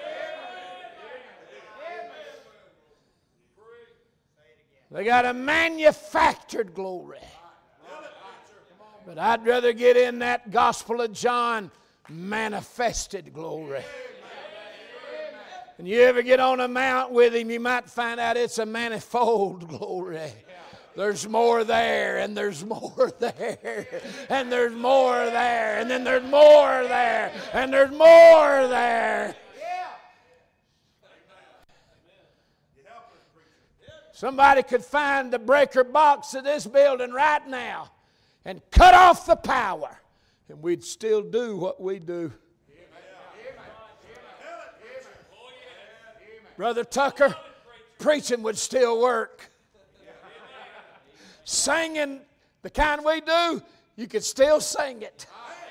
They got a manufactured glory. But I'd rather get in that Gospel of John manifested glory. And you ever get on a mount with him, you might find out it's a manifold glory. There's more there, and there's more there, and there's more there, and then there's more there, and there's more there. Somebody could find the breaker box of this building right now and cut off the power, and we'd still do what we do. Brother Tucker, preaching would still work. Singing the kind we do, you could still sing it.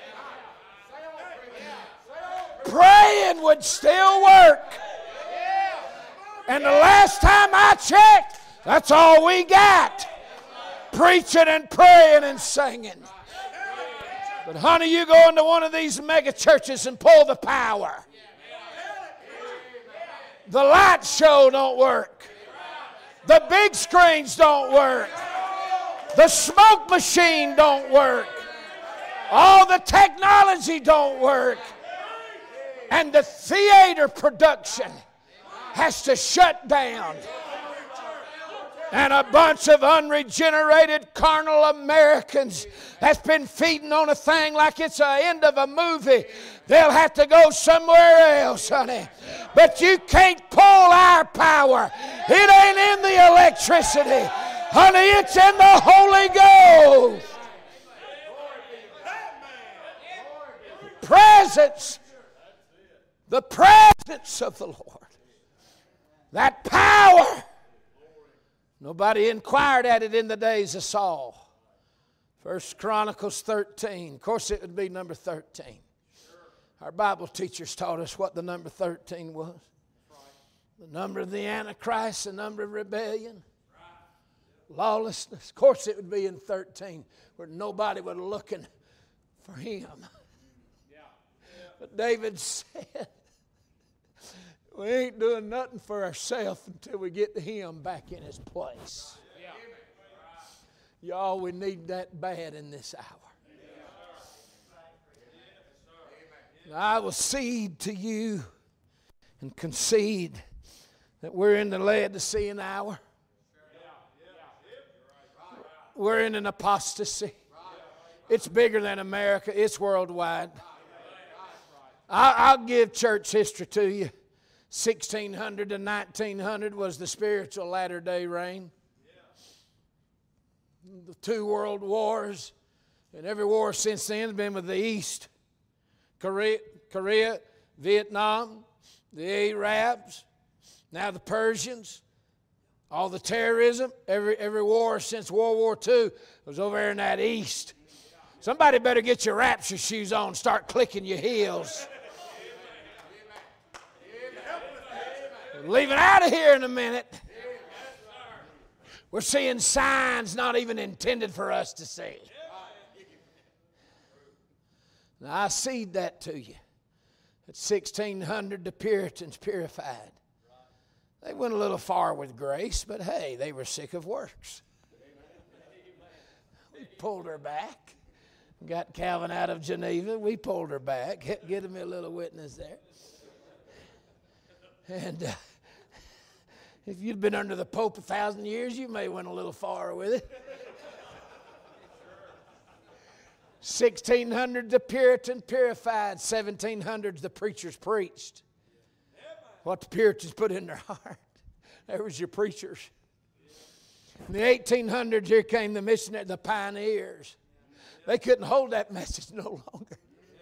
Praying would still work. And the last time I checked, that's all we got. Preaching and praying and singing. But honey, you go into one of these mega churches and pull the power. The light show don't work. The big screens don't work. The smoke machine don't work. All the technology don't work. And the theater production has to shut down. And a bunch of unregenerated carnal Americans that's been feeding on a thing like it's the end of a movie, they'll have to go somewhere else, honey. But you can't pull our power. It ain't in the electricity. Honey, it's in the Holy Ghost. Presence. The presence of the Lord. That power. Nobody inquired at it in the days of Saul. First Chronicles thirteen. Of course, it would be number thirteen. Our Bible teachers taught us what the number thirteen was. The number of the Antichrist, the number of rebellion, lawlessness. Of course, it would be in thirteen, where nobody was looking for him. But David said, we ain't doing nothing for ourselves until we get him back in his place. Y'all, we need that bad in this hour. I will cede to you and concede that we're in the Laodicean hour. We're in an apostasy. It's bigger than America. It's worldwide. I'll give church history to you. sixteen hundred to nineteen hundred was the spiritual latter-day reign. The two world wars, And every war since then has been with the East. Korea, Korea, Vietnam, the Arabs, now the Persians, all the terrorism, every, every war since World War Two was over there in that East. Somebody better get your rapture shoes on, start clicking your heels. We're leaving out of here in a minute. We're seeing signs not even intended for us to see. Now, I cede that to you. At sixteen hundred, the Puritans purified. They went a little far with grace, but hey, they were sick of works. We pulled her back. Got Calvin out of Geneva. We pulled her back. Get, get him a little witness there. And uh, if you'd been under the Pope a thousand years, you may have went a little far with it. sixteen hundred, the Puritans purified. seventeen hundreds, the preachers preached. What the Puritans put in their heart. There was your preachers. In the eighteen hundreds, here came the missionaries, the pioneers. They couldn't hold that message no longer.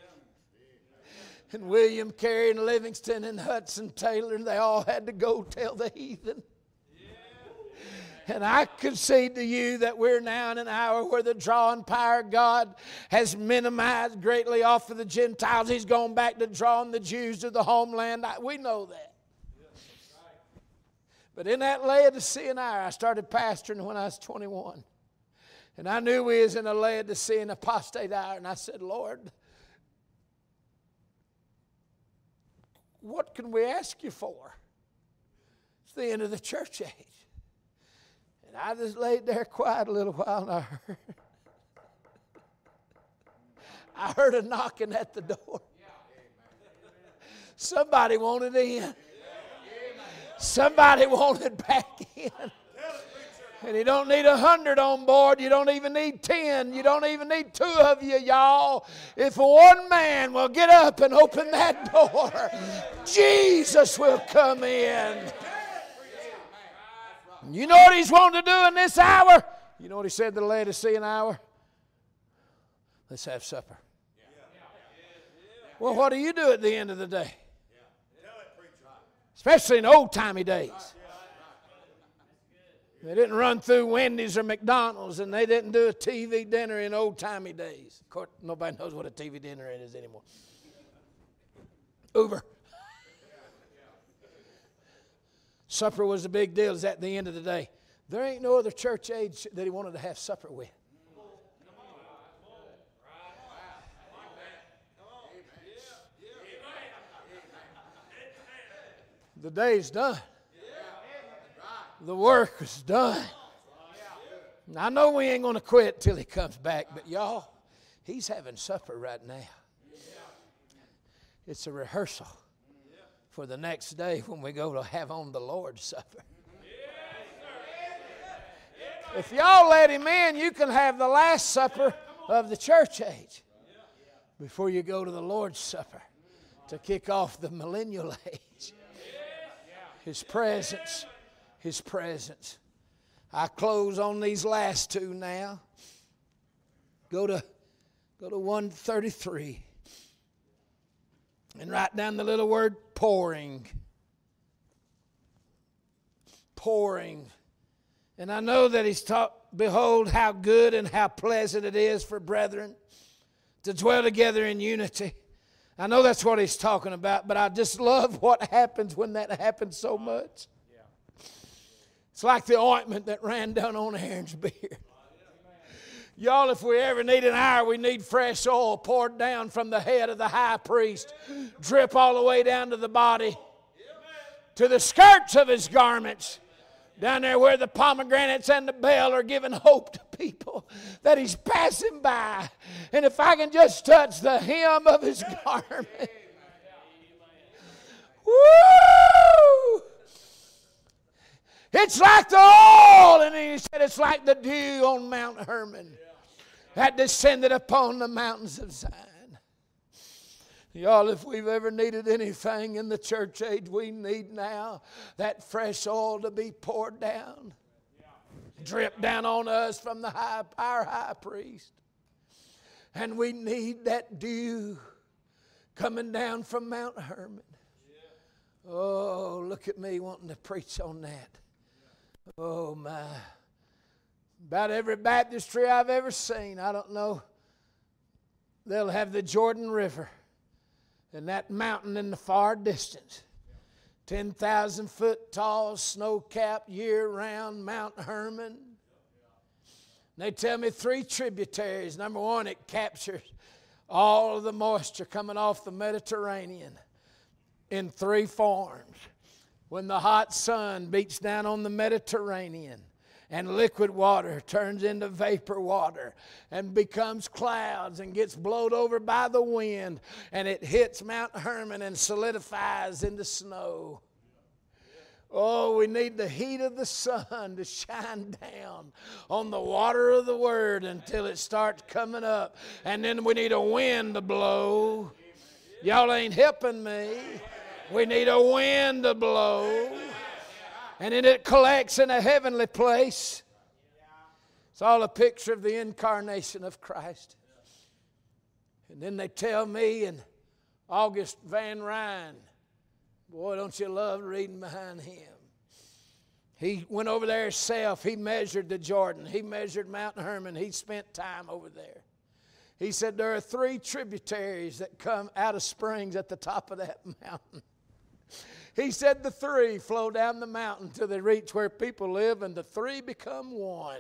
And William Carey and Livingston and Hudson Taylor, they all had to go tell the heathen. And I concede to you that we're now in an hour where the drawing power of God has minimized greatly off of the Gentiles. He's gone back to drawing the Jews to the homeland. I, we know that. But in that Laodicean hour, I started pastoring when I was twenty-one. And I knew we was in a Laodicean apostate hour. And I said, Lord, what can we ask you for? It's the end of the church age. And I just laid there quiet a little while, and I heard, I heard a knocking at the door. Somebody wanted in. Somebody wanted back in. And you don't need a hundred on board. You don't even need ten. You don't even need two of you, y'all. If one man will get up and open that door, Jesus will come in. You know what he's wanting to do in this hour? You know what he said to the Laodicean hour? Let's have supper. Well, what do you do at the end of the day? Especially in old-timey days. They didn't run through Wendy's or McDonald's, and they didn't do a T V dinner in old-timey days. Of course, nobody knows what a T V dinner is anymore. Uber. Supper was a big deal. It's at the end of the day. There ain't no other church age that he wanted to have supper with. The day's done. The work is done. I know we ain't going to quit till he comes back, but y'all, he's having supper right now. It's a rehearsal for the next day when we go to have on the Lord's Supper. If y'all let him in, you can have the last supper of the church age before you go to the Lord's Supper to kick off the millennial age. His presence. His presence. I close on these last two now. Go to, go to one thirty-three. And write down the little word pouring. Pouring. And I know that he's taught, behold how good and how pleasant it is for brethren to dwell together in unity. I know that's what he's talking about, but I just love what happens when that happens so much. It's like the ointment that ran down on Aaron's beard. Y'all, if we ever need an hour, we need fresh oil poured down from the head of the high priest, drip all the way down to the body, to the skirts of his garments, down there where the pomegranates and the bell are giving hope to people that he's passing by. And if I can just touch the hem of his garment, woo! It's like the oil, and he said it's like the dew on Mount Hermon that descended upon the mountains of Zion. Y'all, if we've ever needed anything in the church age, we need now that fresh oil to be poured down, drip down on us from the high, our high priest. And we need that dew coming down from Mount Hermon. Oh, look at me wanting to preach on that. Oh, my. About every baptistry I've ever seen, I don't know, they'll have the Jordan River and that mountain in the far distance. ten thousand foot tall, snow-capped, year-round Mount Hermon. They tell me three tributaries. Number one, it captures all of the moisture coming off the Mediterranean in three forms. When the hot sun beats down on the Mediterranean and liquid water turns into vapor water and becomes clouds and gets blown over by the wind, and it hits Mount Hermon and solidifies into snow. Oh, we need the heat of the sun to shine down on the water of the Word until it starts coming up. And then we need a wind to blow. Y'all ain't helping me. We need a wind to blow. And then it collects in a heavenly place. It's all a picture of the incarnation of Christ. And then they tell me, and August Van Ryn, boy, don't you love reading behind him. He went over there himself. He measured the Jordan. He measured Mount Hermon. He spent time over there. He said there are three tributaries that come out of springs at the top of that mountain. He said the three flow down the mountain till they reach where people live, and the three become one.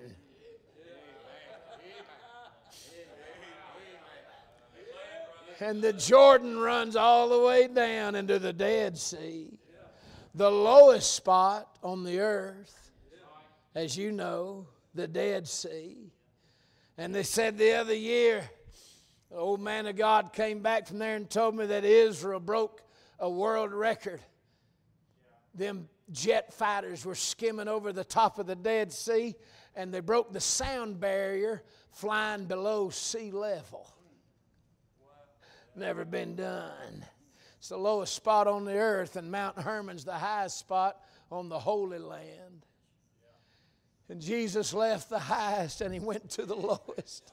And the Jordan runs all the way down into the Dead Sea. The lowest spot on the earth, as you know, the Dead Sea. And they said the other year, the old man of God came back from there and told me that Israel broke a world record. Them jet fighters were skimming over the top of the Dead Sea, and they broke the sound barrier flying below sea level. Never been done. It's the lowest spot on the earth, and Mount Hermon's the highest spot on the Holy Land. And Jesus left the highest and he went to the lowest.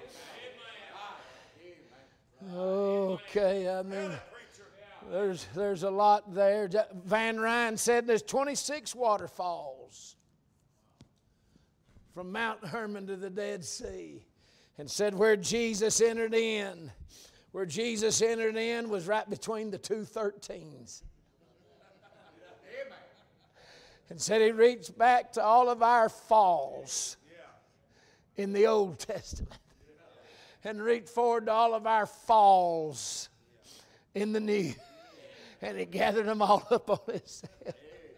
Okay, I mean, there's there's a lot there. Van Ryn said there's twenty-six waterfalls from Mount Hermon to the Dead Sea, and said where Jesus entered in, where Jesus entered in was right between the two thirteens. And said he reached back to all of our falls in the Old Testament, and reached forward to all of our falls in the New, and he gathered them all up on his head.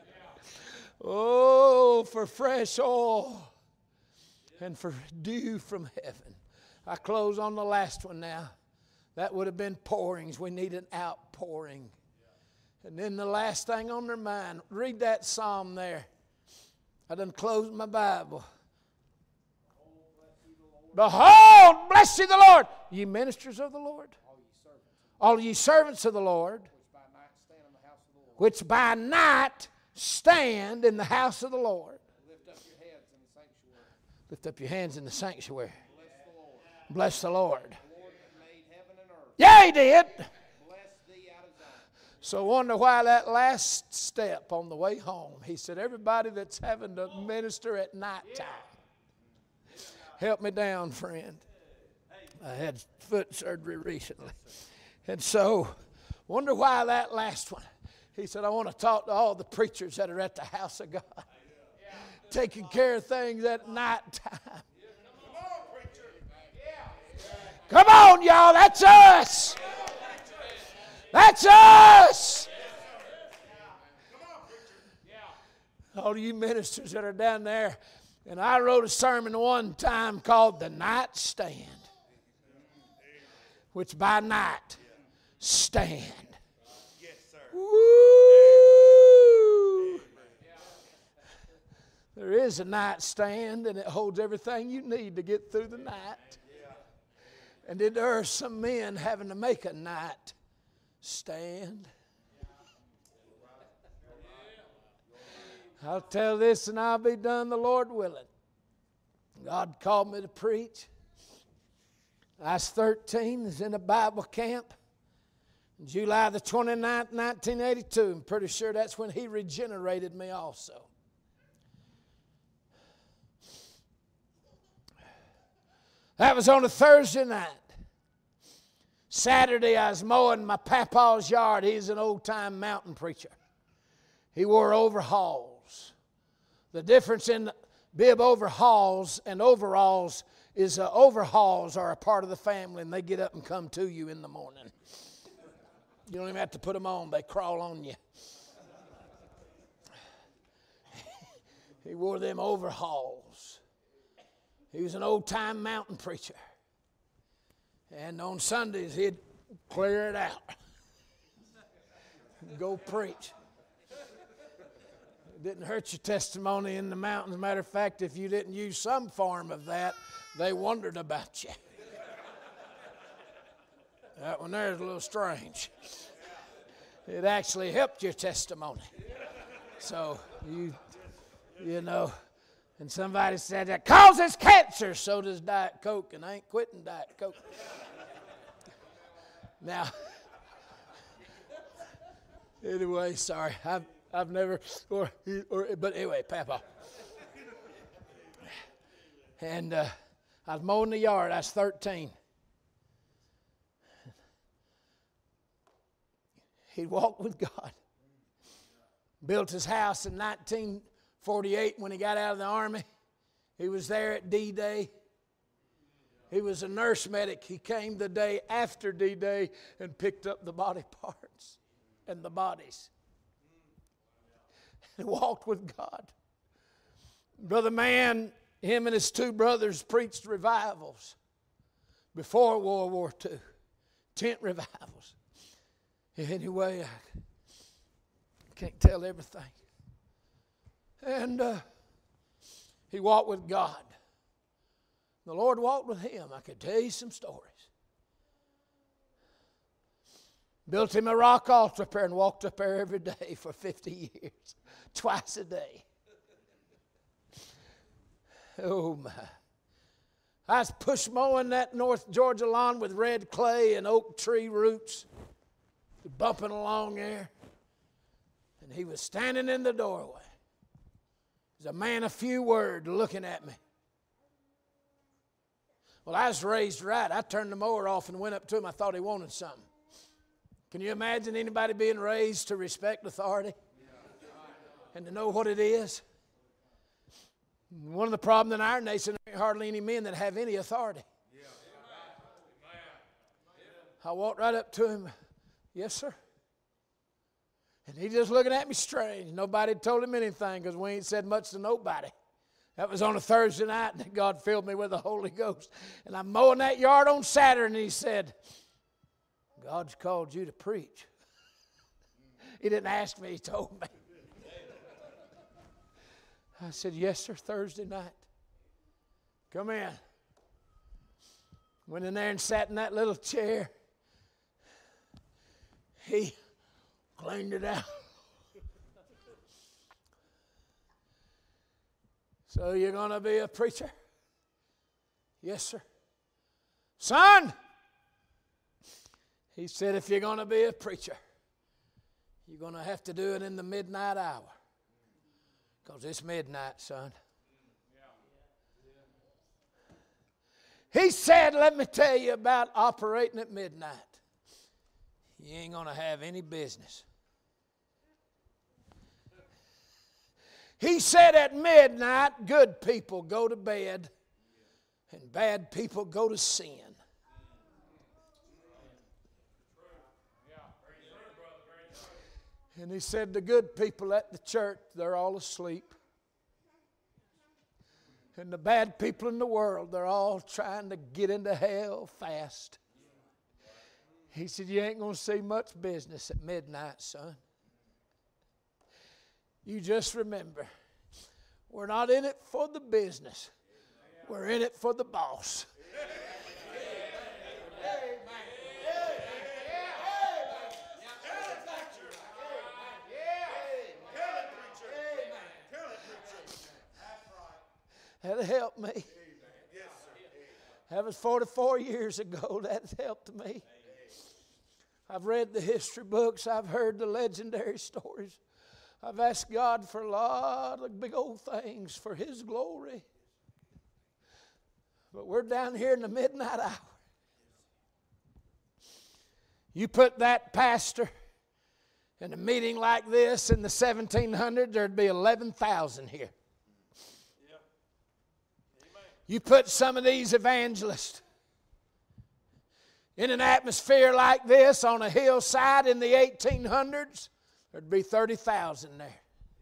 Oh, for fresh oil and for dew from heaven. I close on the last one now. That would have been pourings. We need an outpouring. And then the last thing on their mind, read that psalm there. I done closed my Bible. Behold, bless ye the Lord, ye ministers of the Lord. All ye servants of the Lord, which by night stand in the house of the Lord. Lift up your heads in the sanctuary. Lift up your hands in the sanctuary. Bless the Lord. The Lord that made heaven and earth. Yeah, he did. Bless thee out of Zion. So I wonder why that last step on the way home, he said, everybody that's having to minister at nighttime, help me down, friend. I had foot surgery recently. And so, wonder why that last one. He said, I want to talk to all the preachers that are at the house of God, taking care of things at nighttime. Come on, y'all, that's us. That's us. All you ministers that are down there. And I wrote a sermon one time called The Night Stand, which by night stand. Yes, sir. Woo! There is a night stand, and it holds everything you need to get through the night. And then there are some men having to make a night stand. I'll tell this and I'll be done, the Lord willing. God called me to preach. I was thirteen, was in a Bible camp. July the twenty-ninth, nineteen eighty-two. I'm pretty sure that's when he regenerated me also. That was on a Thursday night. Saturday, I was mowing my papa's yard. He's an old-time mountain preacher. He wore overalls. The difference in bib overalls and overalls is uh, overalls are a part of the family, and they get up and come to you in the morning. You don't even have to put them on. They crawl on you. He wore them overalls. He was an old-time mountain preacher. And on Sundays, he'd clear it out. Go preach. It didn't hurt your testimony in the mountains. Matter of fact, if you didn't use some form of that, they wondered about you. That one there is a little strange. It actually helped your testimony. So, you, you know, and somebody said that causes cancer, so does Diet Coke, and I ain't quitting Diet Coke. Now, anyway, sorry, I've, I've never, or, or, but anyway, Papa. And uh, I was mowing the yard, I was thirteen. He walked with God. Built his house in nineteen forty-eight when he got out of the Army. He was there at D-Day. He was a nurse medic. He came the day after D-Day and picked up the body parts and the bodies. He walked with God. Brother Mann, him and his two brothers preached revivals before World War Two. Tent revivals. Anyway, I can't tell everything. And uh, he walked with God. The Lord walked with him. I could tell you some stories. Built him a rock altar up there and walked up there every day for fifty years. Twice a day. Oh my. I was push mowing that North Georgia lawn with red clay and oak tree roots. Bumping along there. And he was standing in the doorway. There's a man of few words looking at me. Well, I was raised right. I turned the mower off and went up to him. I thought he wanted something. Can you imagine anybody being raised to respect authority and to know what it is? One of the problems in our nation, there ain't hardly any men that have any authority. I walked right up to him. Yes, sir. And he just looking at me strange. Nobody told him anything because we ain't said much to nobody. That was on a Thursday night, and God filled me with the Holy Ghost. And I'm mowing that yard on Saturday, and he said, God's called you to preach. He didn't ask me, he told me. I said, yes, sir, Thursday night. Come in. Went in there and sat in that little chair. He cleaned it out. So you're going to be a preacher? Yes, sir. Son, he said, if you're going to be a preacher, you're going to have to do it in the midnight hour. Because it's midnight, son. He said, let me tell you about operating at midnight. You ain't going to have any business. He said at midnight, good people go to bed and bad people go to sin. And he said the good people at the church, they're all asleep. And the bad people in the world, they're all trying to get into hell fast. He said, you ain't going to see much business at midnight, son. You just remember, we're not in it for the business. We're in it for the boss. That helped me. That was forty-four years ago. That helped me. I've read the history books. I've heard the legendary stories. I've asked God for a lot of big old things for His glory. But we're down here in the midnight hour. You put that pastor in a meeting like this in the seventeen hundreds, there'd be eleven thousand here. You put some of these evangelists in an atmosphere like this on a hillside in the eighteen hundreds, there'd be thirty thousand there.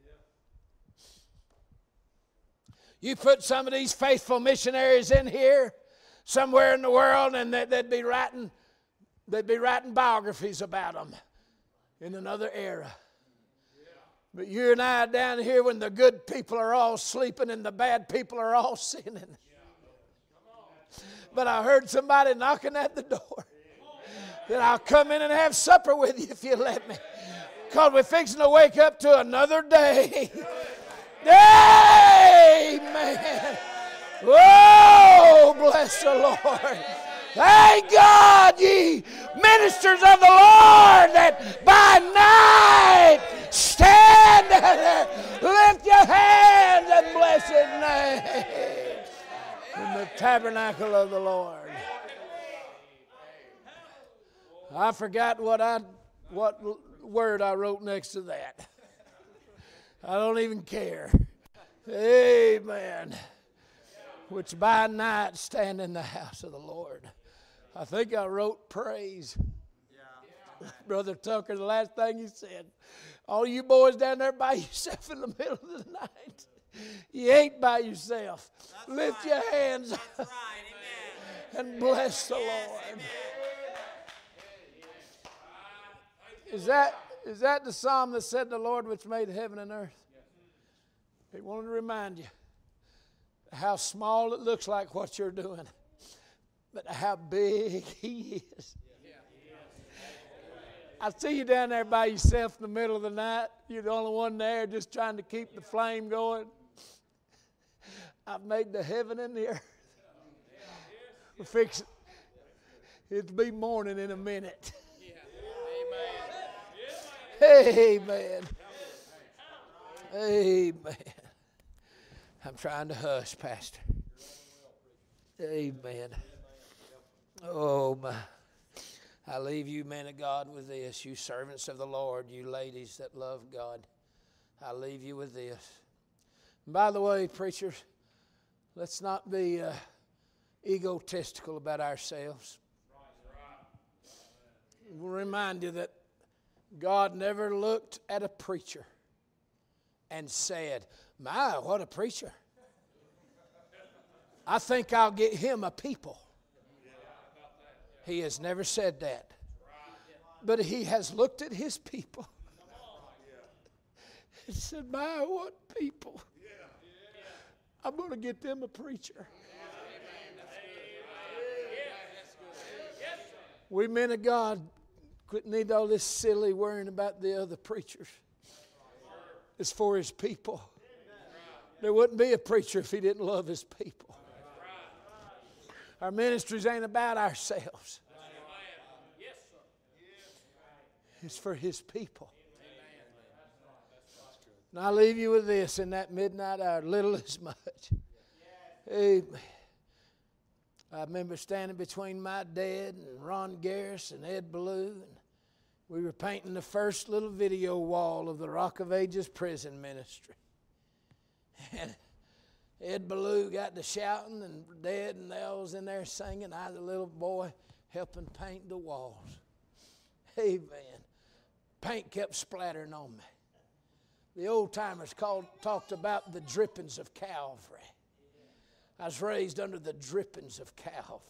You put some of these faithful missionaries in here somewhere in the world, and they'd be writing, they'd be writing biographies about them in another era. But you and I down here, when the good people are all sleeping and the bad people are all sinning. But I heard somebody knocking at the door. That I'll come in and have supper with you if you let me. Because we're fixing to wake up to another day. Amen. Oh, bless the Lord. Thank God, ye ministers of the Lord, that by night stand there, lift your hands and bless His name in the tabernacle of the Lord. I forgot what I what word I wrote next to that. I don't even care. Amen. Which by night stand in the house of the Lord. I think I wrote praise. Yeah. Brother Tucker, the last thing he said, all you boys down there by yourself in the middle of the night, you ain't by yourself. That's Lift right. your hands up right. and bless the yes, Lord. Amen. Is that, is that the psalm that said the Lord which made heaven and earth? He wanted to remind you how small it looks like what you're doing, but how big He is. I see you down there by yourself in the middle of the night. You're the only one there just trying to keep the flame going. I've made the heaven and the earth. We're fixing it to be morning in a minute. Amen. Amen. I'm trying to hush, Pastor. Amen. Oh, my. I leave you, men of God, with this. You servants of the Lord, you ladies that love God. I leave you with this. And by the way, preachers, let's not be uh, egotistical about ourselves. We'll remind you that God never looked at a preacher and said, my, what a preacher. I think I'll get him a people. He has never said that. But He has looked at His people and said, my, what people. I'm going to get them a preacher. We men of God quit need all this silly worrying about the other preachers. It's for His people. There wouldn't be a preacher if he didn't love his people. Our ministries ain't about ourselves. It's for His people. And I leave you with this in that midnight hour, little as much. Amen. I remember standing between my dad and Ron Garris and Ed Ballou, and we were painting the first little video wall of the Rock of Ages prison ministry. And Ed Ballou got to shouting, and Dad and they all was in there singing. I, the little boy, helping paint the walls. Amen. Paint kept splattering on me. The old timers called, talked about the drippings of Calvary. I was raised under the drippings of Calvary.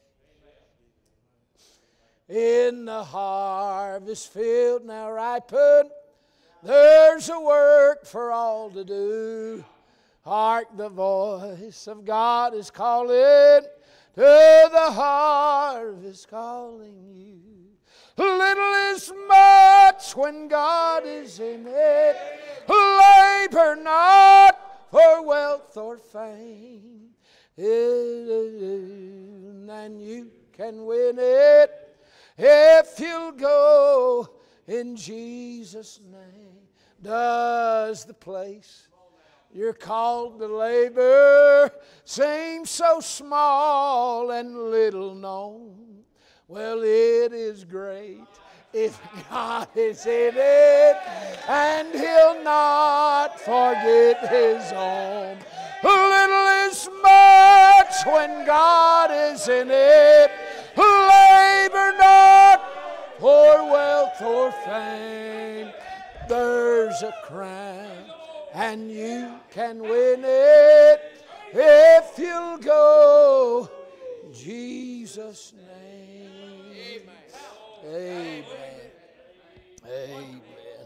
In the harvest field now ripen, there's a work for all to do. Hark, the voice of God is calling, to the harvest calling you. Little is much when God is in it. Labor not for wealth or fame. and you can win it if you'll go in Jesus' name. Does the place you're called to labor seem so small and little known? Well, it is great if God is in it, and He'll not forget His own. Little is much when God is in it. Labor not for wealth or fame. There's a crown, and you can win it if you'll go in Jesus' name. Amen. Amen.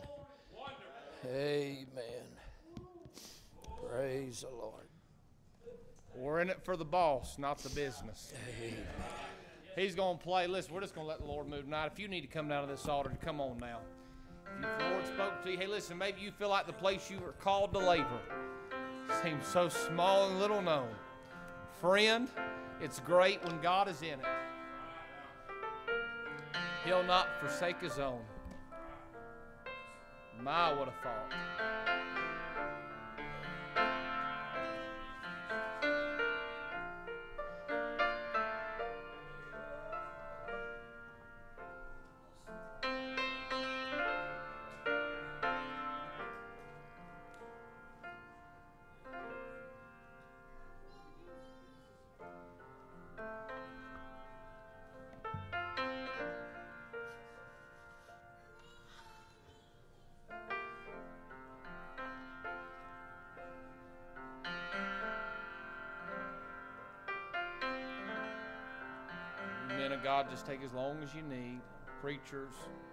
Amen. Praise the Lord. We're in it for the boss, not the business. Amen. He's going to play. Listen, we're just going to let the Lord move tonight. If you need to come down to this altar, come on now. If the Lord spoke to you, hey, listen, maybe you feel like the place you were called to labor seems so small and little known. Friend, it's great when God is in it. He'll not forsake His own. My, what a thought. Men of God, just take as long as you need. Preachers,